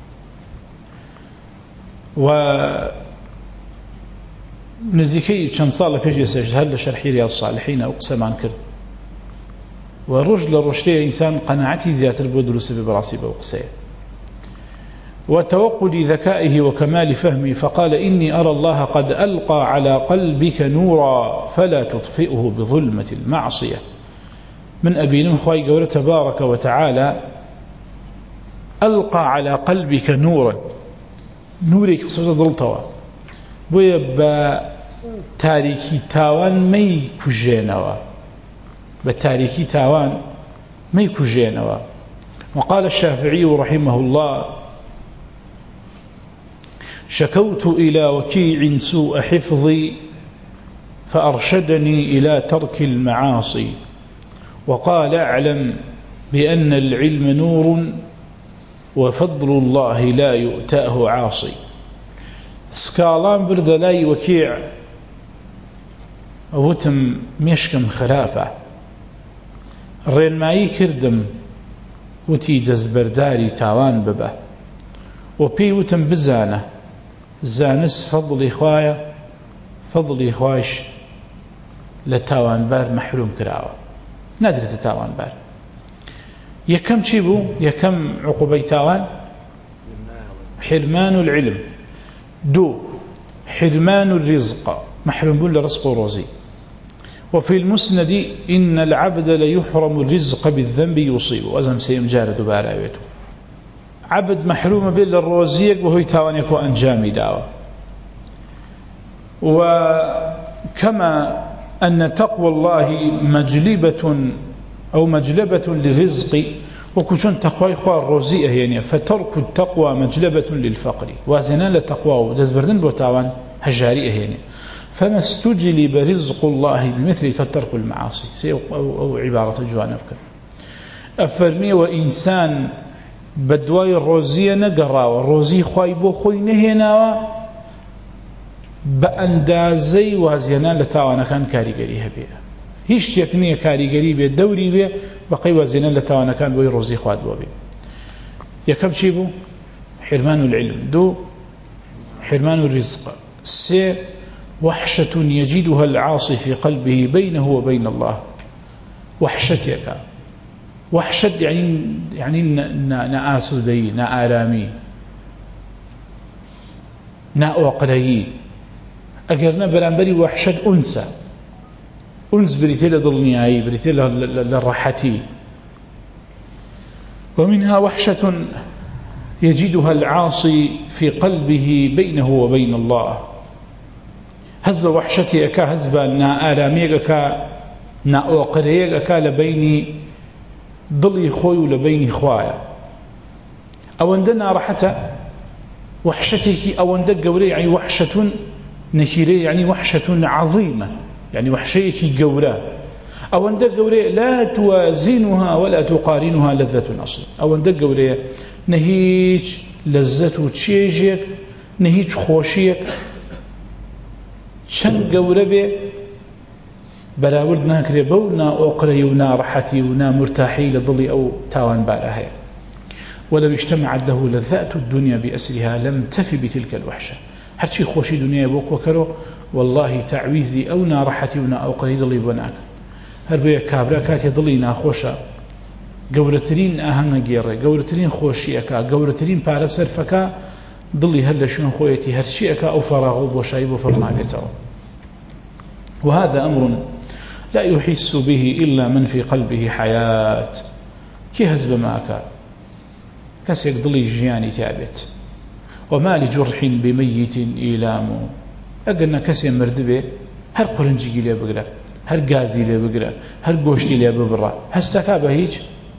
ونزيكي كان صالة فيجي سجد هل شرحي رياض الصالحين أقسم عن كرد والرجل الرشدية إنسان قناعتي زيادة بدرس ببراسي بوقسيه وتوقد ذكائه وكمال فهمه. فقال إني أرى الله قد ألقى على قلبك نورا فلا تطفئه بظلمة المعصية. من أبي نمخوي قول تبارك وتعالى ألقى على قلبك نورا، نورك خصوصا ضلطوا ويبقى تاريكي تاوان مي كجينوا بالتاريكي تاوان مي كجينوا. وقال الشافعي رحمه الله شكوت إلى وكيع سوء حفظي فأرشدني إلى ترك المعاصي وقال اعلم بأن العلم نور وفضل الله لا يؤتاه عاصي. سكالان برد لاي وكيع وتم ميشكم خرافة الرين ماي كردم وتي دزبرداري تاوان ببه وبي وتم بزانه زانس فضلي خواش لتاوان بار محروم كراوة نادرة تاوان بار. يكم شيبو يكم عقوبي تاوان؟ حرمان العلم، دو حرمان الرزق محروم لرزق روزي. وفي المسند إن العبد ليحرم الرزق بالذنب يصيب وأزم سيمجارد باراويته. عبد محروم بالروزيق وهو تاوان يكون أنجامي داوة. وكما أن تقوى الله مجلبة للرزق وكشون تقوى إخوة الروزيئة يعني فترك التقوى مجلبة للفقر وازنان للتقوى ودزبردن بوتاوان هجارية يعني فما استجلب رزق الله بمثل تترك المعاصي أو عبارة الجوانب أفرمي وإنسان بدواي الروزية نقرأ والروزي خواي بو خوي نهينا بأندازي وازنان لتاوانا كان كاريقريها بيه هیچ تکنیه کاریگری به دوری به بقی وزنه لتوانه كان بوی روزی خواد بو به یکم چی بو حرمان العلم دو حرمان الرزق سه وحشة يجدها العاصي في قلبه بينه وبين الله وحشتك وحشة يعني نآصدي نآرامي نأوقري أجرنا برانبري وحشة أنسى أنس بريتيل ظلنياي بريتيل للراحتي ومنها وحشة يجدها العاصي في قلبه بينه وبين الله هزب وحشتي أكا هزب نا آراميك أكا نا أوقريك أكا لبيني ضلي خوي ولبيني خوايا أو عندنا راحة وحشتك أو عندك قولي يعني وحشة نكيري يعني وحشة عظيمة يعني وحشيك قورا أو عندك قورا لا توازنها ولا تقارنها لذة أصلا أو عندك قورا نهيج لذة تشيجك نهيج خوشيك چەند گەورە بێ بەراورد ناکرێ بەو نائۆقرەی و ناڕەحەتی و نامرتاحی لە دڵی ئەو تاوانبارە هەیە ولو اجتمعت له لذات الدنيا بأسرها لم تفي بتلك الوحشة هرچی خۆشی دنیای بۆ کۆکەرەوە والله تعویزی ئەو ناڕەحەتی و نائۆقرەی دڵی بۆ ناکە هەر بۆیە کابرا کاتێ دڵی ناخۆشە گەورەترین ئاهەنگە گێڕێ گەورەترین خۆشیەکە گەورەترین پارە سەرفەکە دڵی هەر لە شوێن خۆیەتی هەرچیەکە ئەو فەراغ و بۆشایی بۆ فڕناگێتەوە وهذا أمر لا يحس به إلا من في قلبه حياة كي هزب ماكا كسيك ضلي جياني تابت وما لجرح بميت إيلام أقلنا كسي مردبه هر قرنجي لي بقرأ هر غازي لي بقرأ هر قوشتي لي ببرا هستكابه هيج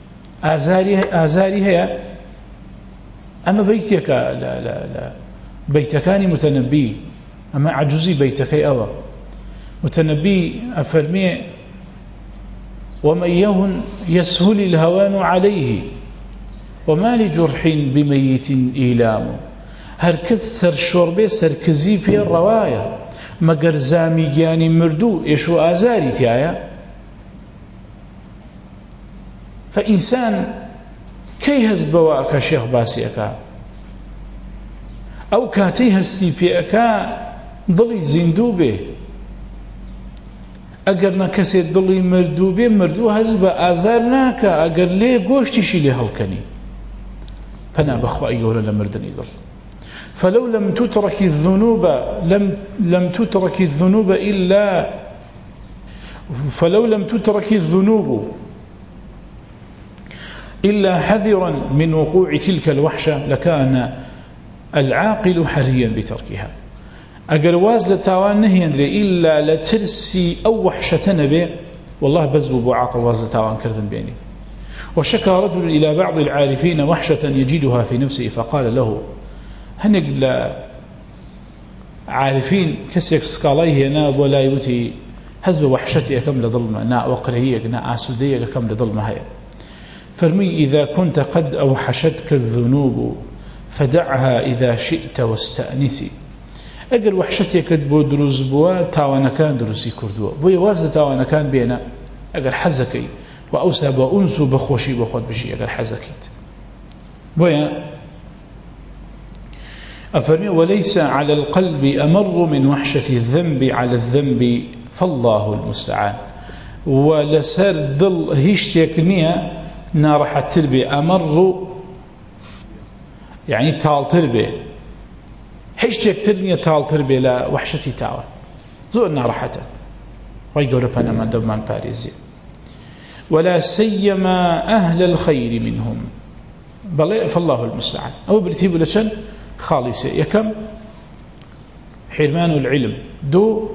آزاري هي أما بيتك لا بيتكاني متنبي أما عجزي بيتكي أوى متنبي أفرمي ومن يهن يسهل الهوان عليه وما لجرح بميت إيلام هركز سر شوربه سركزي في الرواية مگر زاميجاني مردو إيشو آزاري تيايا فإنسان كي هزبواك شيخ باسيكا أو كاتي هستيبيكا ضلي زندوبه ئەگەر نەکەسێت دڵی مردوو بێ مردوو هەز بە ئازار ناکە ئەگەر لێ گۆشتیشی لێ هەڵکەنی پەنا بەخوای گەورە لە مردنی دڵ فلو لم تترك الذنوب لم تترك الذنوب إلا فلو لم تترك الذنوب إلا حذرا من وقوع تلك الوحشة لكان العاقل حريا بتركها أجر واز لتاوان نهي أندري إلا لترسي أو وحشة نبي والله بزبو بعاقل واز لتاوان كردن بيني وشكى رجل إلى بعض العارفين وحشة يجدها في نفسه فقال له هنق عارفين كسيك سكاليه ناب ولا يوتي هزب وحشتي كم لظلمة نا وقرهيك نا آسوديك كم لظلمة هي فرمي إذا كنت قد أوحشتك الذنوب فدعها إذا شئت واستأنسي أجر وحشتك بو دروز بوا تاوانا كان دروسي كردوا بو يواز تاوانا كان بينا أجر حزكي وأوسى بأنسو بخوشي بخود بشي أجر حزكيت بويا أفرمي وليس على القلب أمر من وحشة الذنب على الذنب فالله المستعان ولسر ضل هيشتك نية نارح التربية أمر يعني تال تربية هيشتك تربية تال تربية لا وحشتي تاوى زور نارحته ويقول فانا من دمان باريزي ولا سيما أهل الخير منهم بل فالله المستعان أو برتيب لشن خالصة يكم حرمان العلم دو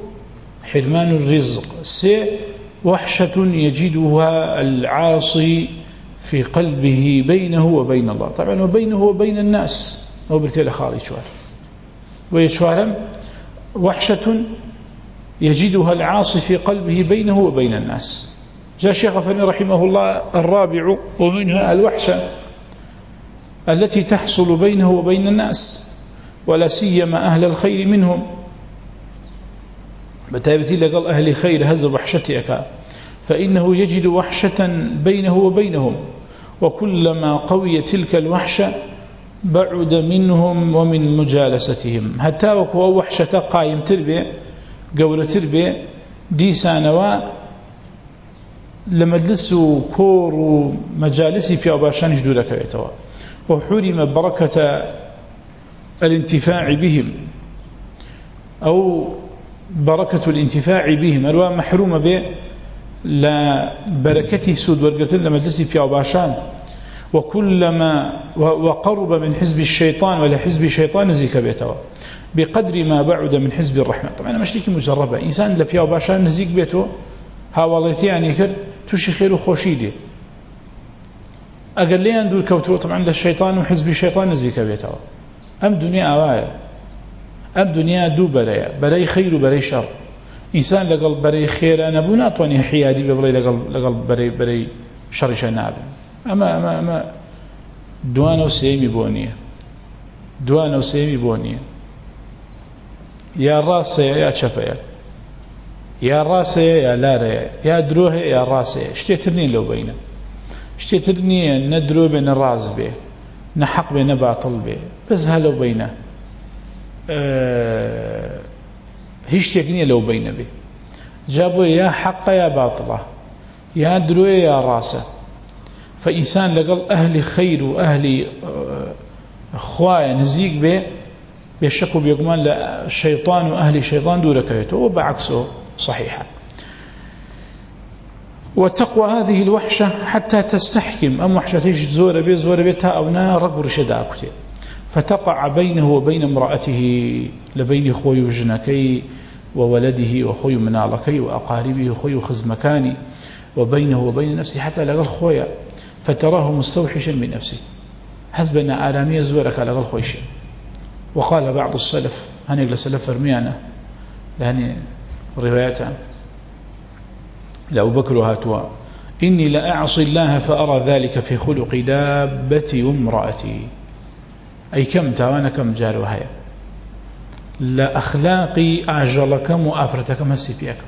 حرمان الرزق سي وحشة يجدها العاصي في قلبه بينه وبين الله. طبعا وبينه وبين الناس هو برتيل خالي شوار ويشوارم وحشة يجدها العاصي في قلبه بينه وبين الناس. جاء الشيخ غفرني رحمه الله الرابع ومنها الوحشة التي تحصل بينه وبين الناس ولا سيما أهل الخير منهم. بتابتي لقال أهل خير هذا وحشتك فإنه يجد وحشة بينه وبينهم وكلما قوي تلك الوحشة بعد منهم ومن مجالستهم. حتى وكو وحشة قايم تربية قولة تربية ديسانوا لمجلس كور مجالسي في أباشان جدولك يتوا وحرم بركة الانتفاع بهم أو بركة الانتفاع بهم الوا محرومة به لا بركتي سود ورقتل لمجلسي في أباشان وكلما وقرب من حزب الشيطان ولا حزب الشيطان نزيك بيته بقدر ما بعد من حزب الرحمن. طبعا أنا مشتكي مجربة إنسان لفيا وباشان نزيك بيته هاواليتي يعني كر توشي خير وخوشي لي أقل لي أندور كوتو طبعا للشيطان وحزب الشيطان نزيك بيته. أم دنيا أوايا أم دنيا دو بري خير وبري شر. إنسان لقل بري خير أنا بنا أطواني حيادي ببري لقل بري شر شناب أما دوانا وسيمي بونية يا راسي يا شفايا يا راسي يا لاري يا دروه يا راسي اشتيترني لو بينا اشتيترني ندرو بين الراس به نحق بين باطل به بس هلو بينا هشتيقني لو بينا به جابوا يا حق يا باطله يا درو يا راسه. فإنسان لقل أهل خير وأهل خوايا نزيق به بيشكوا بيقمان للشيطان وأهل الشيطان دوركيته وبعكسه صحيحا. وتقوى هذه الوحشة حتى تستحكم أم وحشة تيجي زور بيتها أو نار رقب رشداكته فتقع بينه وبين امرأته لبين خوي وجنكي وولده وخوي منالكي وأقاربه وخوي خزمكاني وبينه وبين نفسه حتى لقل خويا فتراه مستوحشا من نفسه حسبنا آرامية زورك على غل خويشة. وقال بعض السلف هني لسلف فرميانا لهني رواياتها لأبو بكر هاتوا إني لأعصي الله فأرى ذلك في خلق دابتي وامرأتي أي كم تاوانا كم جاروا هيا لا أخلاقي أعجلكم وآفرتكم هسيبيكم.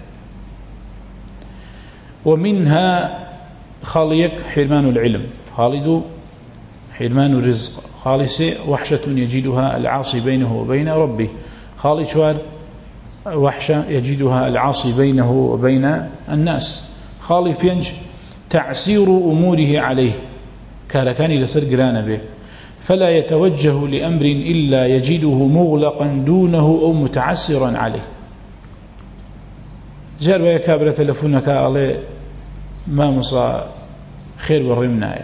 ومنها خاليك حرمان العلم خالد حرمان الرزق خالص وحشة يجدها العاصي بينه وبين ربه خالد شوار وحشة يجدها العاصي بينه وبين الناس. خالد ينج تعسير أموره عليه كان لسر قران به فلا يتوجه لأمر إلا يجده مغلقا دونه أو متعسرا عليه. جار ويا كابرة تلفونك عليه ما مصا خير والرمناية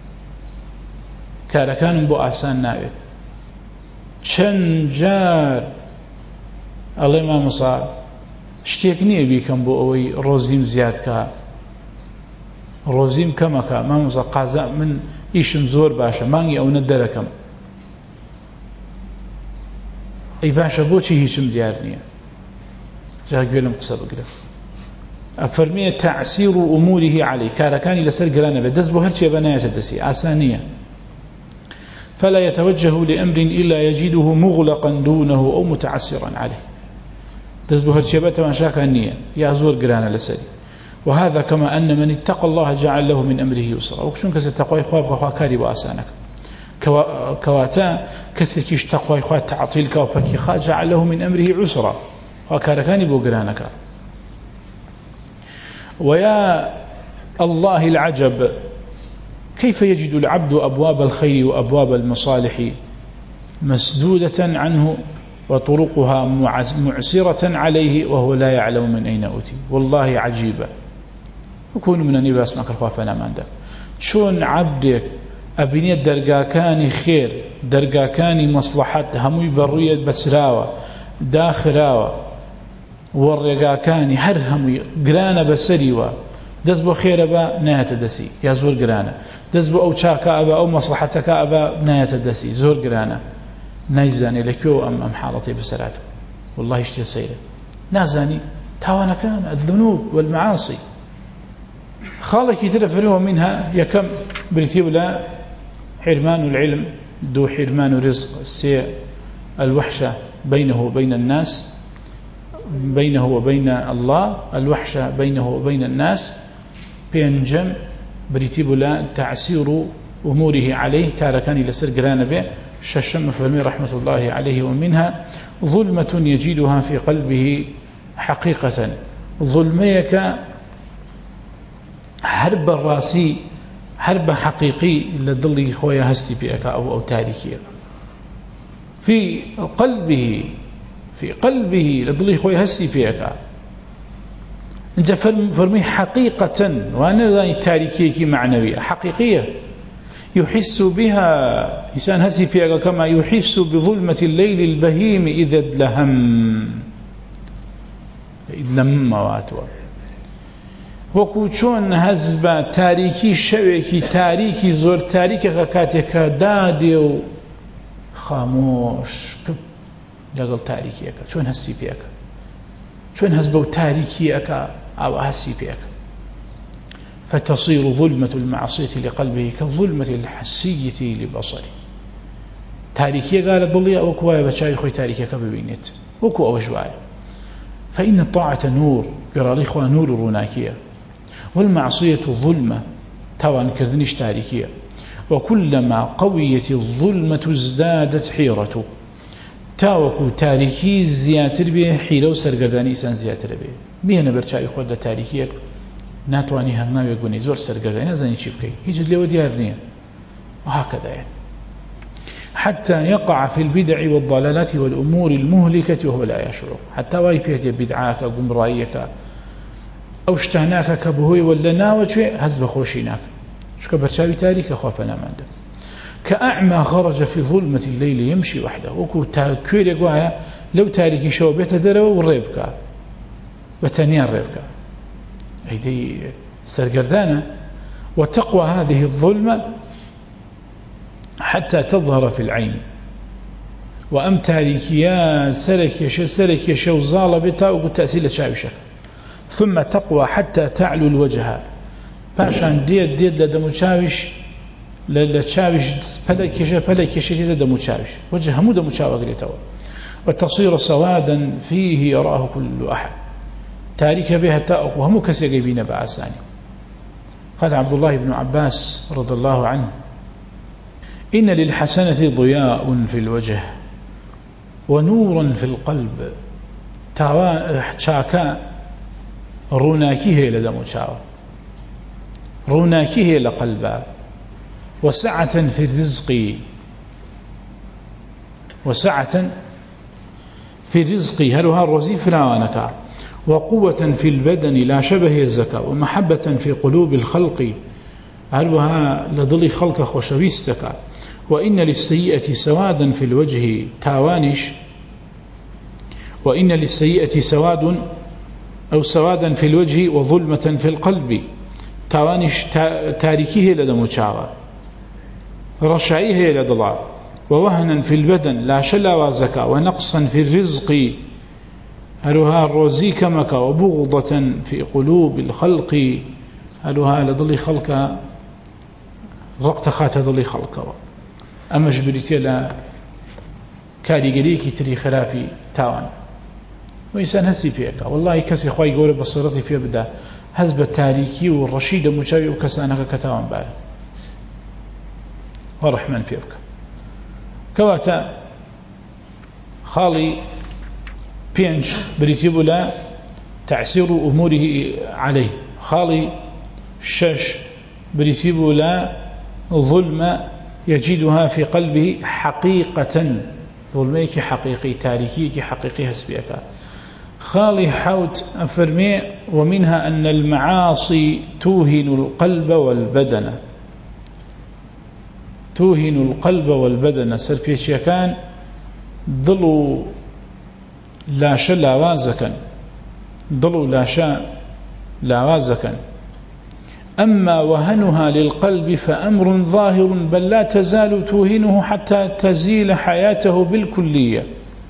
كان بو آسان ناويت چەند جار ئەڵێ مامۆسا شتێک نییە بیکەم بۆ ئەوەی ڕۆزیم زیادکە ڕۆزیم کەمەکە مامۆسا قازا من ئیشم زۆر باشە مانگی ئەو نەدەرەکەم ئەی باشە بۆچی هیچم دیار نییە جا گوێ لەم قسە بگرە ئەفەرمێ تەعسیر ئوموریه عەلەیه کارەکانی لەسەر گرانە بێت دەست بۆ هەرچێ بەنایەتە دەستی ئاسان نییە فلا يتوجه لأمر إلا يجده مغلقا دونه أو متعسرا عليه دەست بۆ هەرچێ بێتەوە شاکە نییە یا زۆر گرانە لەسەری. وهذا كما أن من اتقى الله جعل له من أمره يسرا وكشون كسي تقوى إخوة بخوا كاري بأسانك كواتا كسي كيش تقوى إخوة تعطيلك وبكيخا جعل له من أمره عسرا وكاركاني بوغرانك. ويا الله العجب كيف يجد العبد أبواب الخير وأبواب المصالح مسدودة عنه وطرقها معسرة عليه وهو لا يعلم من أين أتي. والله عجيبة يكون من النباس ماك الخوافنا ماندا شون عبدك أبنية درقاكاني خير درقاكاني مصلحات هموي برية بسراوة داخراوة والرقاكاني هر هموي قرانة بسريوة دەست بۆ خێرە بە نایەتە دەسی یا زۆر گرانە دەست بۆ ئەو چاکە ئەبە ئەو مەسلحەتەکە ئەبە نایەتە دەسی زۆر گرانە نایزانێ لەکوێوە ئەم حاڵەتی بسەراتەوە والله شتێ سەیرە نازانی تاوانەکان الذنوب والمعاصي خاڵێکی ترە فەرمووە منها یەکەم بریتیە بە حرمان العلم دو حرمان الرزق سێ الوحشة بينه وبين الناس بينه وبين الله الوحشة بينه وبين الناس بينجم بريتيب لا تعسير أموره عليه كاركاني لسر قران به ششم فرمي رحمة الله عليه ومنها ظلمة يجدها في قلبه حقيقة ظلميك حرب الراسي حرب حقيقي لدلي خويا هستي بيك أو تاريخي في قلبه لدلي خويا هستي بيك انت فرمي حقيقة وانا ذا تاريخية معنوية حقيقية يحس بها إنسان هسي بيك كما يحس بظلمة الليل البهيم إذا ادلهم واتوا وەکو چۆن هەز بە تاریکی شەوێکی تاریکی زۆر تاریکەکە کاتێکە دادێ و خامۆش لەگەڵ تاریکیەکە چۆن هەستی پێەکە چۆن هەز بەو تاریکیەکە ئەوە هەستی پێەکە فتصير ظلمة المعصية لقلبه كالظلمة الحسية لبصره تاریکیە قال دڵی ئەوە کوایە بە چاوی خۆی تاریکەکە ببینێت وەکو ئەوە ژوایە فإن الطاعة نور قرالي خواه نور روناكية والمعصية ظلمة توان كردنش تاريكية وكلما قويت الظلمة ازدادت حيرته تاوكو تاريكي زياتر به حيرة وسرقرداني إنسان زياتر به بيهنا برشاوي خود تاريكية ناتواني هنغاوي يقولني زور سرقرداني نزاني چي بكي يجد ليه وديارنية وهكذا يعني حتى يقع في البدع والضلالات والأمور المهلكة وهو لا يشعر حتى وايبيت بدعاك قمرائيك أو اشتهناك كبهوي ولا ناوش هزب خوشيناك شكا برشاوي تاريك خوفنا مانده كأعمى خرج في ظلمة الليل يمشي وحده وكو تاكير يقوايا لو تاريكي شو بيت دروا وريبك بتنيان ريبك أيدي سرقردانة وتقوى هذه الظلمة حتى تظهر في العين وأم تاريكيا سلك يشا وزال بتا وقل تأسيل شاوشة ثم تقوى حتى تعلو الوجه باشان ديد لدمو شاوش لشاوش فلك يشا لدمو شاوش وجه همو دمو شاوش وتصير سوادا فيه يراه كل أحد تاريك بها تأق وهم كسيقبين بأساني قال عبد الله بن عباس رضي الله عنه إن للحسنة ضياء في الوجه ونورا في القلب شاكا روناكيه لدمو شاوة روناكيه لقلبا وسعة في الرزق هلها الرزيف راوانك وقوة في البدن لا شبه الزكاة ومحبة في قلوب الخلق هلها لضل خلق خوشويستك وإن للسيئة سوادا في الوجه تاوانش وإن للسيئة سوادا في الوجه وظلمة في القلب تاوانش تاريكيه لدموشاوة رشعيه لدلا ووهنا في البدن لا شلا وزكا ونقصا في الرزق هلها الروزي كمك وبغضة في قلوب الخلق هلها لضل خلق رقت خات ضل خلق أما جبريتي لا كاريغريكي تري خلافي تاوان وإنسان هسي فيك والله كسي خواهي قولي بصيرتي فيه بدا هزب التاريكي والرشيد مشاوي وكسانك كتاوان بار ورحمن فيك كواتا خالي بينج بريتي بلا تعسير أموره عليه خالي شش بريتي بلا ظلم يجدها في قلبه حقيقة ظلميك حقيقي تاريكيك حقيقي هسبيك خالي حوت أفرمي ومنها أن المعاصي توهن القلب والبدن سربيش كان ضلوا لا شا لاوازكا أما وهنها للقلب فأمر ظاهر بل لا تزال توهنه حتى تزيل حياته بالكلية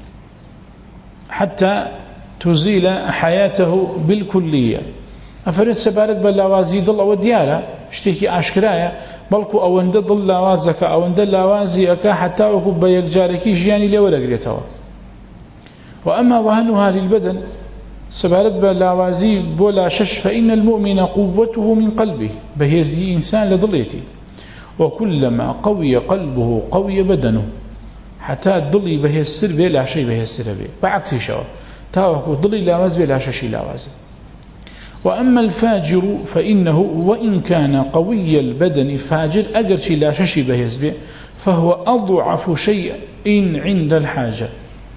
أفرد سبارت باللاوازي ضل أو ديارة اشتكي عشكرايا بلكو أوند ضل لاوازك أوند لاوازي أكا حتى وكو بيكجاركي جياني لولا قريتوا. وأما وهنها للبدن سبارت باللاوازي بولا شش فإن المؤمن قوته من قلبه بهذه إنسان لضليتي وكلما قوي قلبه قوي بدنه حتى ضلي به السر به لا شيء به السر به بعكس شو تاوكو ضلي لاواز به لا شيء لاواز. وأما الفاجر فإنه وإن كان قوي البدن فاجر أجر لا شيء به به فهو أضعف شيء عند الحاجة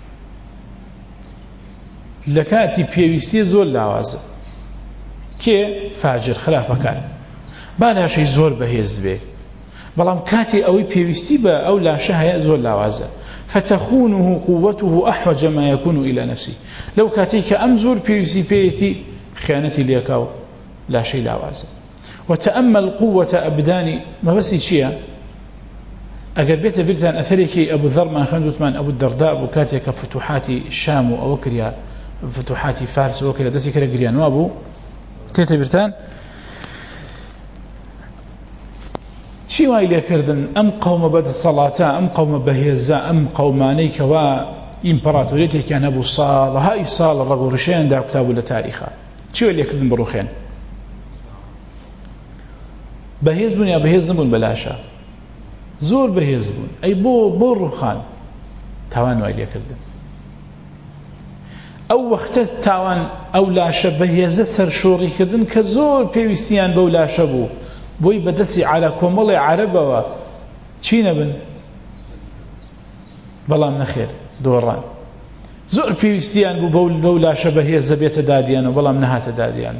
لكاتي بيويستي زور لاواز كي فاجر خلاف كان بالا شيء زور بهيز به بلام كاتي أوي بيويستي با أو لا شهية زور لاواز فتخونه قوته أحوج ما يكون إلى نفسه لو كاتيك أم زور بيويستي بيتي خيانتي ليكاو لا شيء لاواز. وتأمل قوة أبداني ما بس شيء أجر بيت بلتان أثريك أبو ذر ما خندوتمان أبو الدرداء أبو كاتيك فتوحات الشام أو كريا فتوحات فارس وكذا دسي كذا جريان وابو تيت برتان شي وايل كردن أم قوم بعد الصلاة أم قوم بهيزا أم قوماني كوا إمبراطوريتي كان أبو صالح هاي صالح الرجل رشين دا كتابه لتاريخه شي وايل كردن بروخين بهيز بني بهيز بن بلاشا زور بهيز بن أي بو روخان توان وايل كردن أو وقت تاوان أو لا شبه يزسر شوري كردن كزور بيويستيان بو لا شبو بوي بدسي على كومل عربة چين بن بلام نخير دوران زور بيويستيان بو لا شبه يزبيت داديان وبلام نهات داديان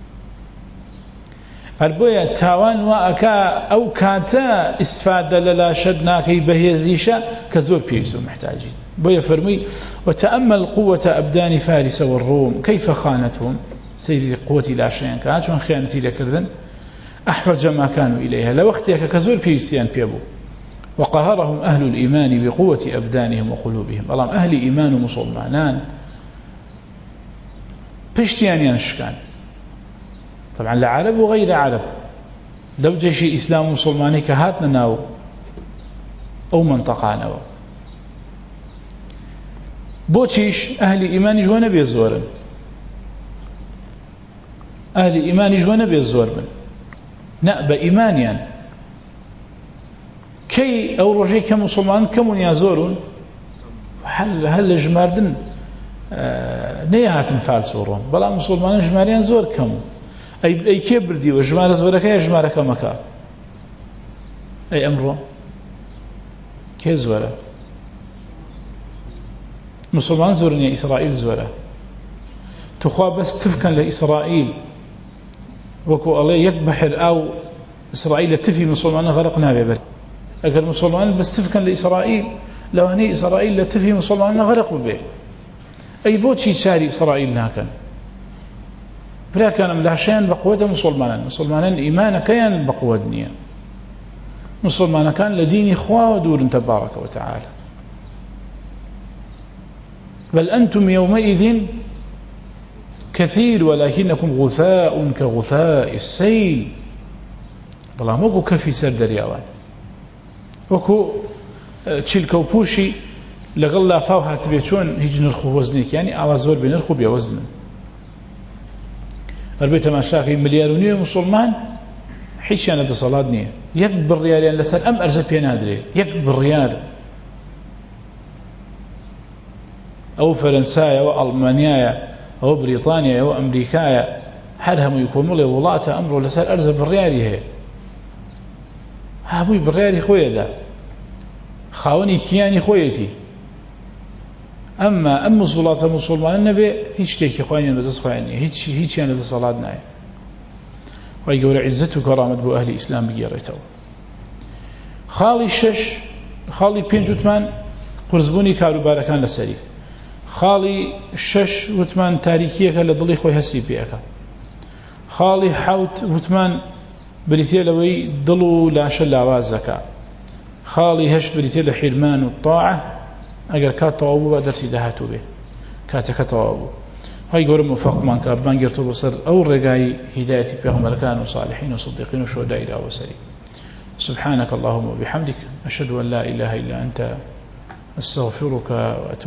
البوية تاوان وأكا أو كانتا استفادة للا شدناكي بهيزيشا كزور بيويستو محتاجين بويا فرمي وتأمل قوة أبدان فارس والروم كيف خانتهم سيد قوة لا شيء كانت شون خيانتي لكردن أحوج ما كانوا إليها لوقتها كزول بيستيان بيبو وقهرهم أهل الإيمان بقوة أبدانهم وقلوبهم اللهم أهل إيمان مسلمانان بشتيان ينشكان طبعا لعرب وغير عرب لو جيش إسلام مسلماني كهاتنا ناو أو منطقة ناو بوچیش أهل إيمان جوانا بيزورن أهل إيمان جوانا بيزورن نأب إيمانيا كي أو رجي كمسلمان كمون يزورون هل جماردن نيهات فارس وروم بلا مسلمان جماريان زور كمون أي كبر دي وجمار زورك يا جمارك مكا أي أمره كي زوره مسلمان زورني إسرائيل زوره تخوا بس تفكن لإسرائيل وكو الله يكبحر أو إسرائيل تفي مسلمان غرقنا ببر أقل مسلمان بس تفكن لإسرائيل لو هني إسرائيل تفي مسلمان غرق به أي بوتشي تشاري إسرائيل ناكن بلا كان ملاشان بقوة مسلمانا إيمانا كيان بقوة دنيا مسلمانا كان لدين إخوة ودور تبارك وتعالى بل أنتم يومئذ كثير ولكنكم غثاء كغثاء السيل بلا موكو كفي سر درياوان وكو تشيل كوبوشي لغلا فاوها تبيتشون هيج نرخو وزنك يعني أوازور بنرخو بيوزن البيت ما شاكي مليارونية مسلمان حيش أنا تصلاد نية يكبر ريالين لسر أم أرزب ينادري يكبر ريال أو فرنسايا وألمانيا أو بريطانيا أو أمريكايا حرهم يكونوا له ولاة أمره لسر أرز بالريالي هي هابوي بالريالي خويا دا خاوني كياني خويتي أما أم صلاة مسلمان النبي هيش تيكي خواني ندس خواني هيش يعني ندس صلاة ناي ويقول عزته كرامة بو أهل الإسلام بيريته خالي شش خالي بينجوتمان قرزبوني كاروباركان لسري خالي شش وثمان تاريخيك لضلي خوي هسي بيك خالي حوت وثمان بریتێ لەوەی دڵ و لاشە لاوازەکە خاڵی هەشت بریتێ لە حیرمان و طاعە ئەگەر کات تەواو بوو بە دەرسی داهاتوو بێ کاتەکە تەواو بوو هەی گەورە موفقمان کە بانگێرتەوە بەسەر ئەو ڕێگای هیدایەتی پێغەمبەرەکان و صالحین و صدیقین و شهدای راوەسەری سبحانك اللهم وبحمدك أشهد أن لا إله إلا أنت أستغفرك وأتوب